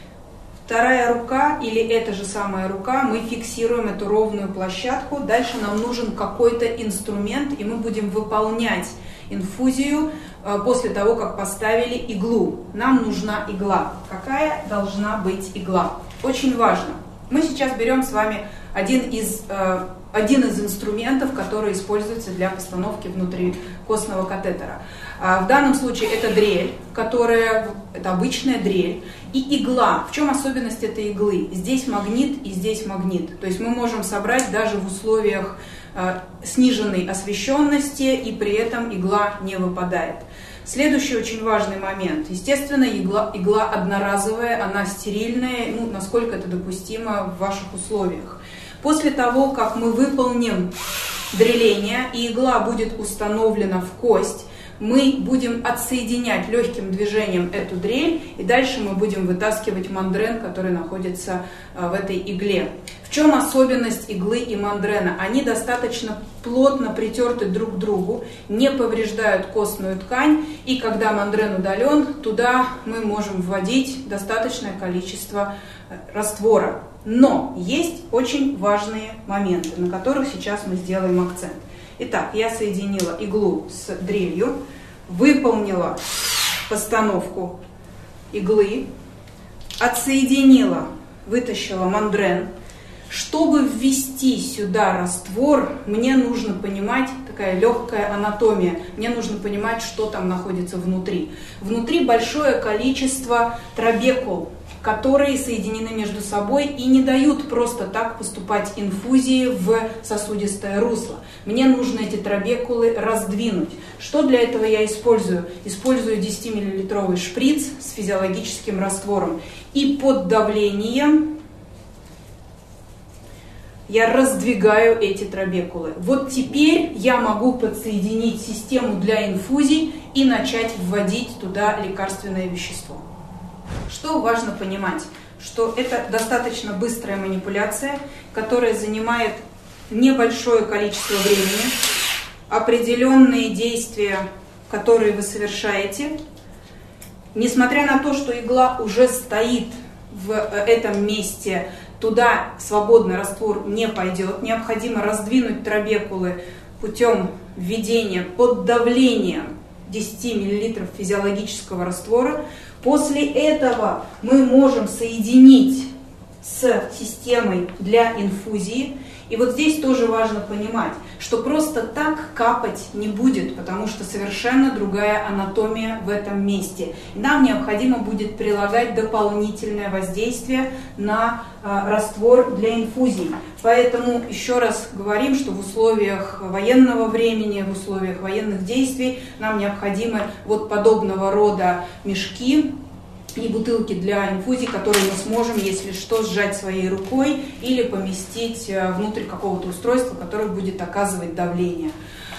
Вторая рука или эта же самая рука, мы фиксируем эту ровную площадку. Дальше нам нужен какой-то инструмент, и мы будем выполнять инфузию после того, как поставили иглу. Нам нужна игла. Какая должна быть игла? Очень важно. Мы сейчас берем с вами один из, э, один из инструментов, который используется для постановки внутрикостного катетера. А в данном случае это дрель, которая, это обычная дрель, и игла. В чем особенность этой иглы? Здесь магнит и здесь магнит. То есть мы можем собрать даже в условиях э, сниженной освещенности, и при этом игла не выпадает. Следующий очень важный момент. Естественно, игла, игла одноразовая, она стерильная, ну, насколько это допустимо в ваших условиях. После того, как мы выполним дреление и игла будет установлена в кость, мы будем отсоединять легким движением эту дрель, и дальше мы будем вытаскивать мандрен, который находится в этой игле. В чем особенность иглы и мандрена? Они достаточно плотно притерты друг к другу, не повреждают костную ткань, и когда мандрен удален, туда мы можем вводить достаточное количество раствора. Но есть очень важные моменты, на которых сейчас мы сделаем акцент. Итак, я соединила иглу с дрелью, выполнила постановку иглы, отсоединила, вытащила мандрен. Чтобы ввести сюда раствор, мне нужно понимать, такая легкая анатомия, мне нужно понимать, что там находится внутри. Внутри большое количество трабекул, которые соединены между собой и не дают просто так поступать инфузии в сосудистое русло. Мне нужно эти трабекулы раздвинуть. Что для этого я использую? Использую десятимиллилитровый шприц с физиологическим раствором. И под давлением я раздвигаю эти трабекулы. Вот теперь я могу подсоединить систему для инфузий и начать вводить туда лекарственное вещество. Что важно понимать? Что это достаточно быстрая манипуляция, которая занимает небольшое количество времени. Определенные действия, которые вы совершаете, несмотря на то, что игла уже стоит в этом месте, туда свободный раствор не пойдет. Необходимо раздвинуть трабекулы путем введения под давлением десяти миллилитров физиологического раствора. После этого мы можем соединить с системой для инфузии. И вот здесь тоже важно понимать, что просто так капать не будет, потому что совершенно другая анатомия в этом месте. И нам необходимо будет прилагать дополнительное воздействие на а, раствор для инфузий. Поэтому еще раз говорим, что в условиях военного времени, в условиях военных действий нам необходимы вот подобного рода мешки и бутылки для инфузий, которые мы сможем, если что, сжать своей рукой или поместить внутрь какого-то устройства, которое будет оказывать давление.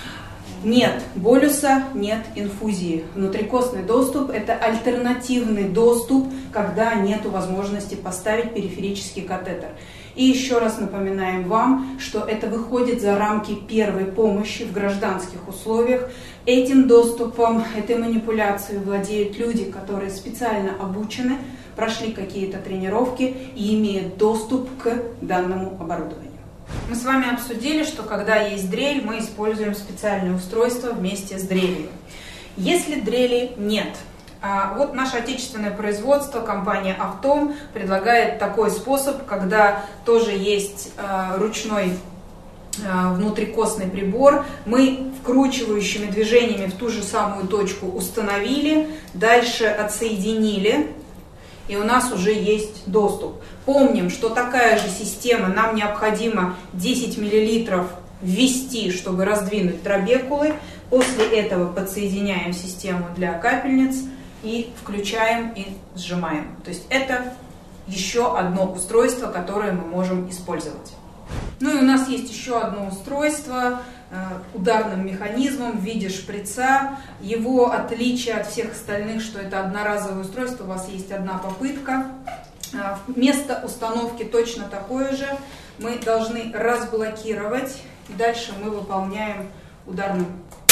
Нет болюса, нет инфузии. Внутрикостный доступ – это альтернативный доступ, когда нет возможности поставить периферический катетер. И еще раз напоминаем вам, что это выходит за рамки первой помощи в гражданских условиях. Этим доступом, этой манипуляцией владеют люди, которые специально обучены, прошли какие-то тренировки и имеют доступ к данному оборудованию. Мы с вами обсудили, что когда есть дрель, мы используем специальное устройство вместе с дрелью. Если дрели нет, вот наше отечественное производство, компания Автом, предлагает такой способ, когда тоже есть ручной внутрикостный прибор, мы вкручивающими движениями в ту же самую точку установили, дальше отсоединили, и у нас уже есть доступ. Помним, что такая же система, нам необходимо десять миллилитров ввести, чтобы раздвинуть трабекулы, после этого подсоединяем систему для капельниц и включаем и сжимаем. То есть это еще одно устройство, которое мы можем использовать. Ну и у нас есть еще одно устройство э, ударным механизмом в виде шприца. Его отличие от всех остальных, что это одноразовое устройство, у вас есть одна попытка. Место установки точно такое же. Мы должны разблокировать, и дальше мы выполняем ударным.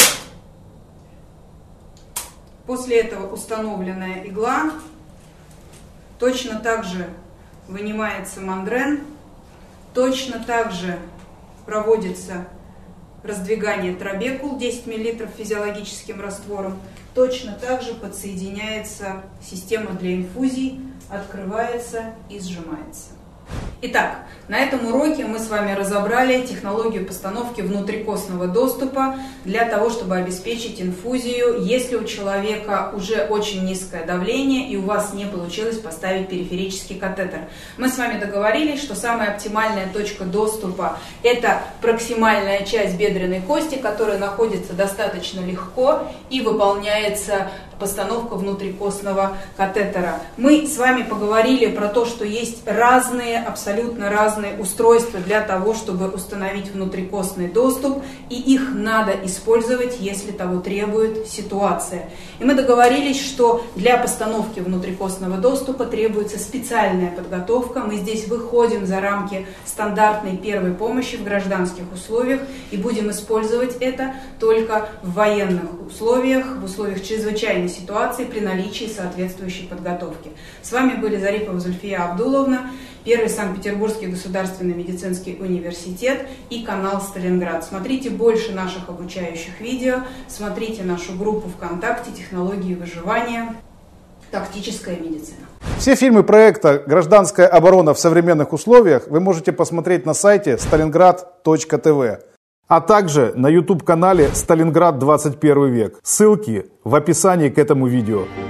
После этого установленная игла. Точно так же вынимается мандрен. Точно так же проводится раздвигание трабекул десять миллилитров физиологическим раствором. Точно так же подсоединяется система для инфузий, открывается и сжимается. Итак, на этом уроке мы с вами разобрали технологию постановки внутрикостного доступа для того, чтобы обеспечить инфузию, если у человека уже очень низкое давление и у вас не получилось поставить периферический катетер. Мы с вами договорились, что самая оптимальная точка доступа – это проксимальная часть бедренной кости, которая находится достаточно легко и выполняется постановка внутрикостного катетера. Мы с вами поговорили про то, что есть разные, абсолютно разные устройства для того, чтобы установить внутрикостный доступ, и их надо использовать, если того требует ситуация. И мы договорились, что для постановки внутрикостного доступа требуется специальная подготовка. Мы здесь выходим за рамки стандартной первой помощи в гражданских условиях и будем использовать это только в военных условиях, в условиях чрезвычайной ситуации при наличии соответствующей подготовки. С вами были Зарипова Зульфия Абдуловна, Первый Санкт-Петербургский государственный медицинский университет и канал Сталинград. Смотрите больше наших обучающих видео, смотрите нашу группу ВКонтакте «Технологии выживания. Тактическая медицина». Все фильмы проекта «Гражданская оборона в современных условиях» вы можете посмотреть на сайте сталинград точка тв, а также на YouTube-канале «Сталинград двадцать первый век». Ссылки в описании к этому видео.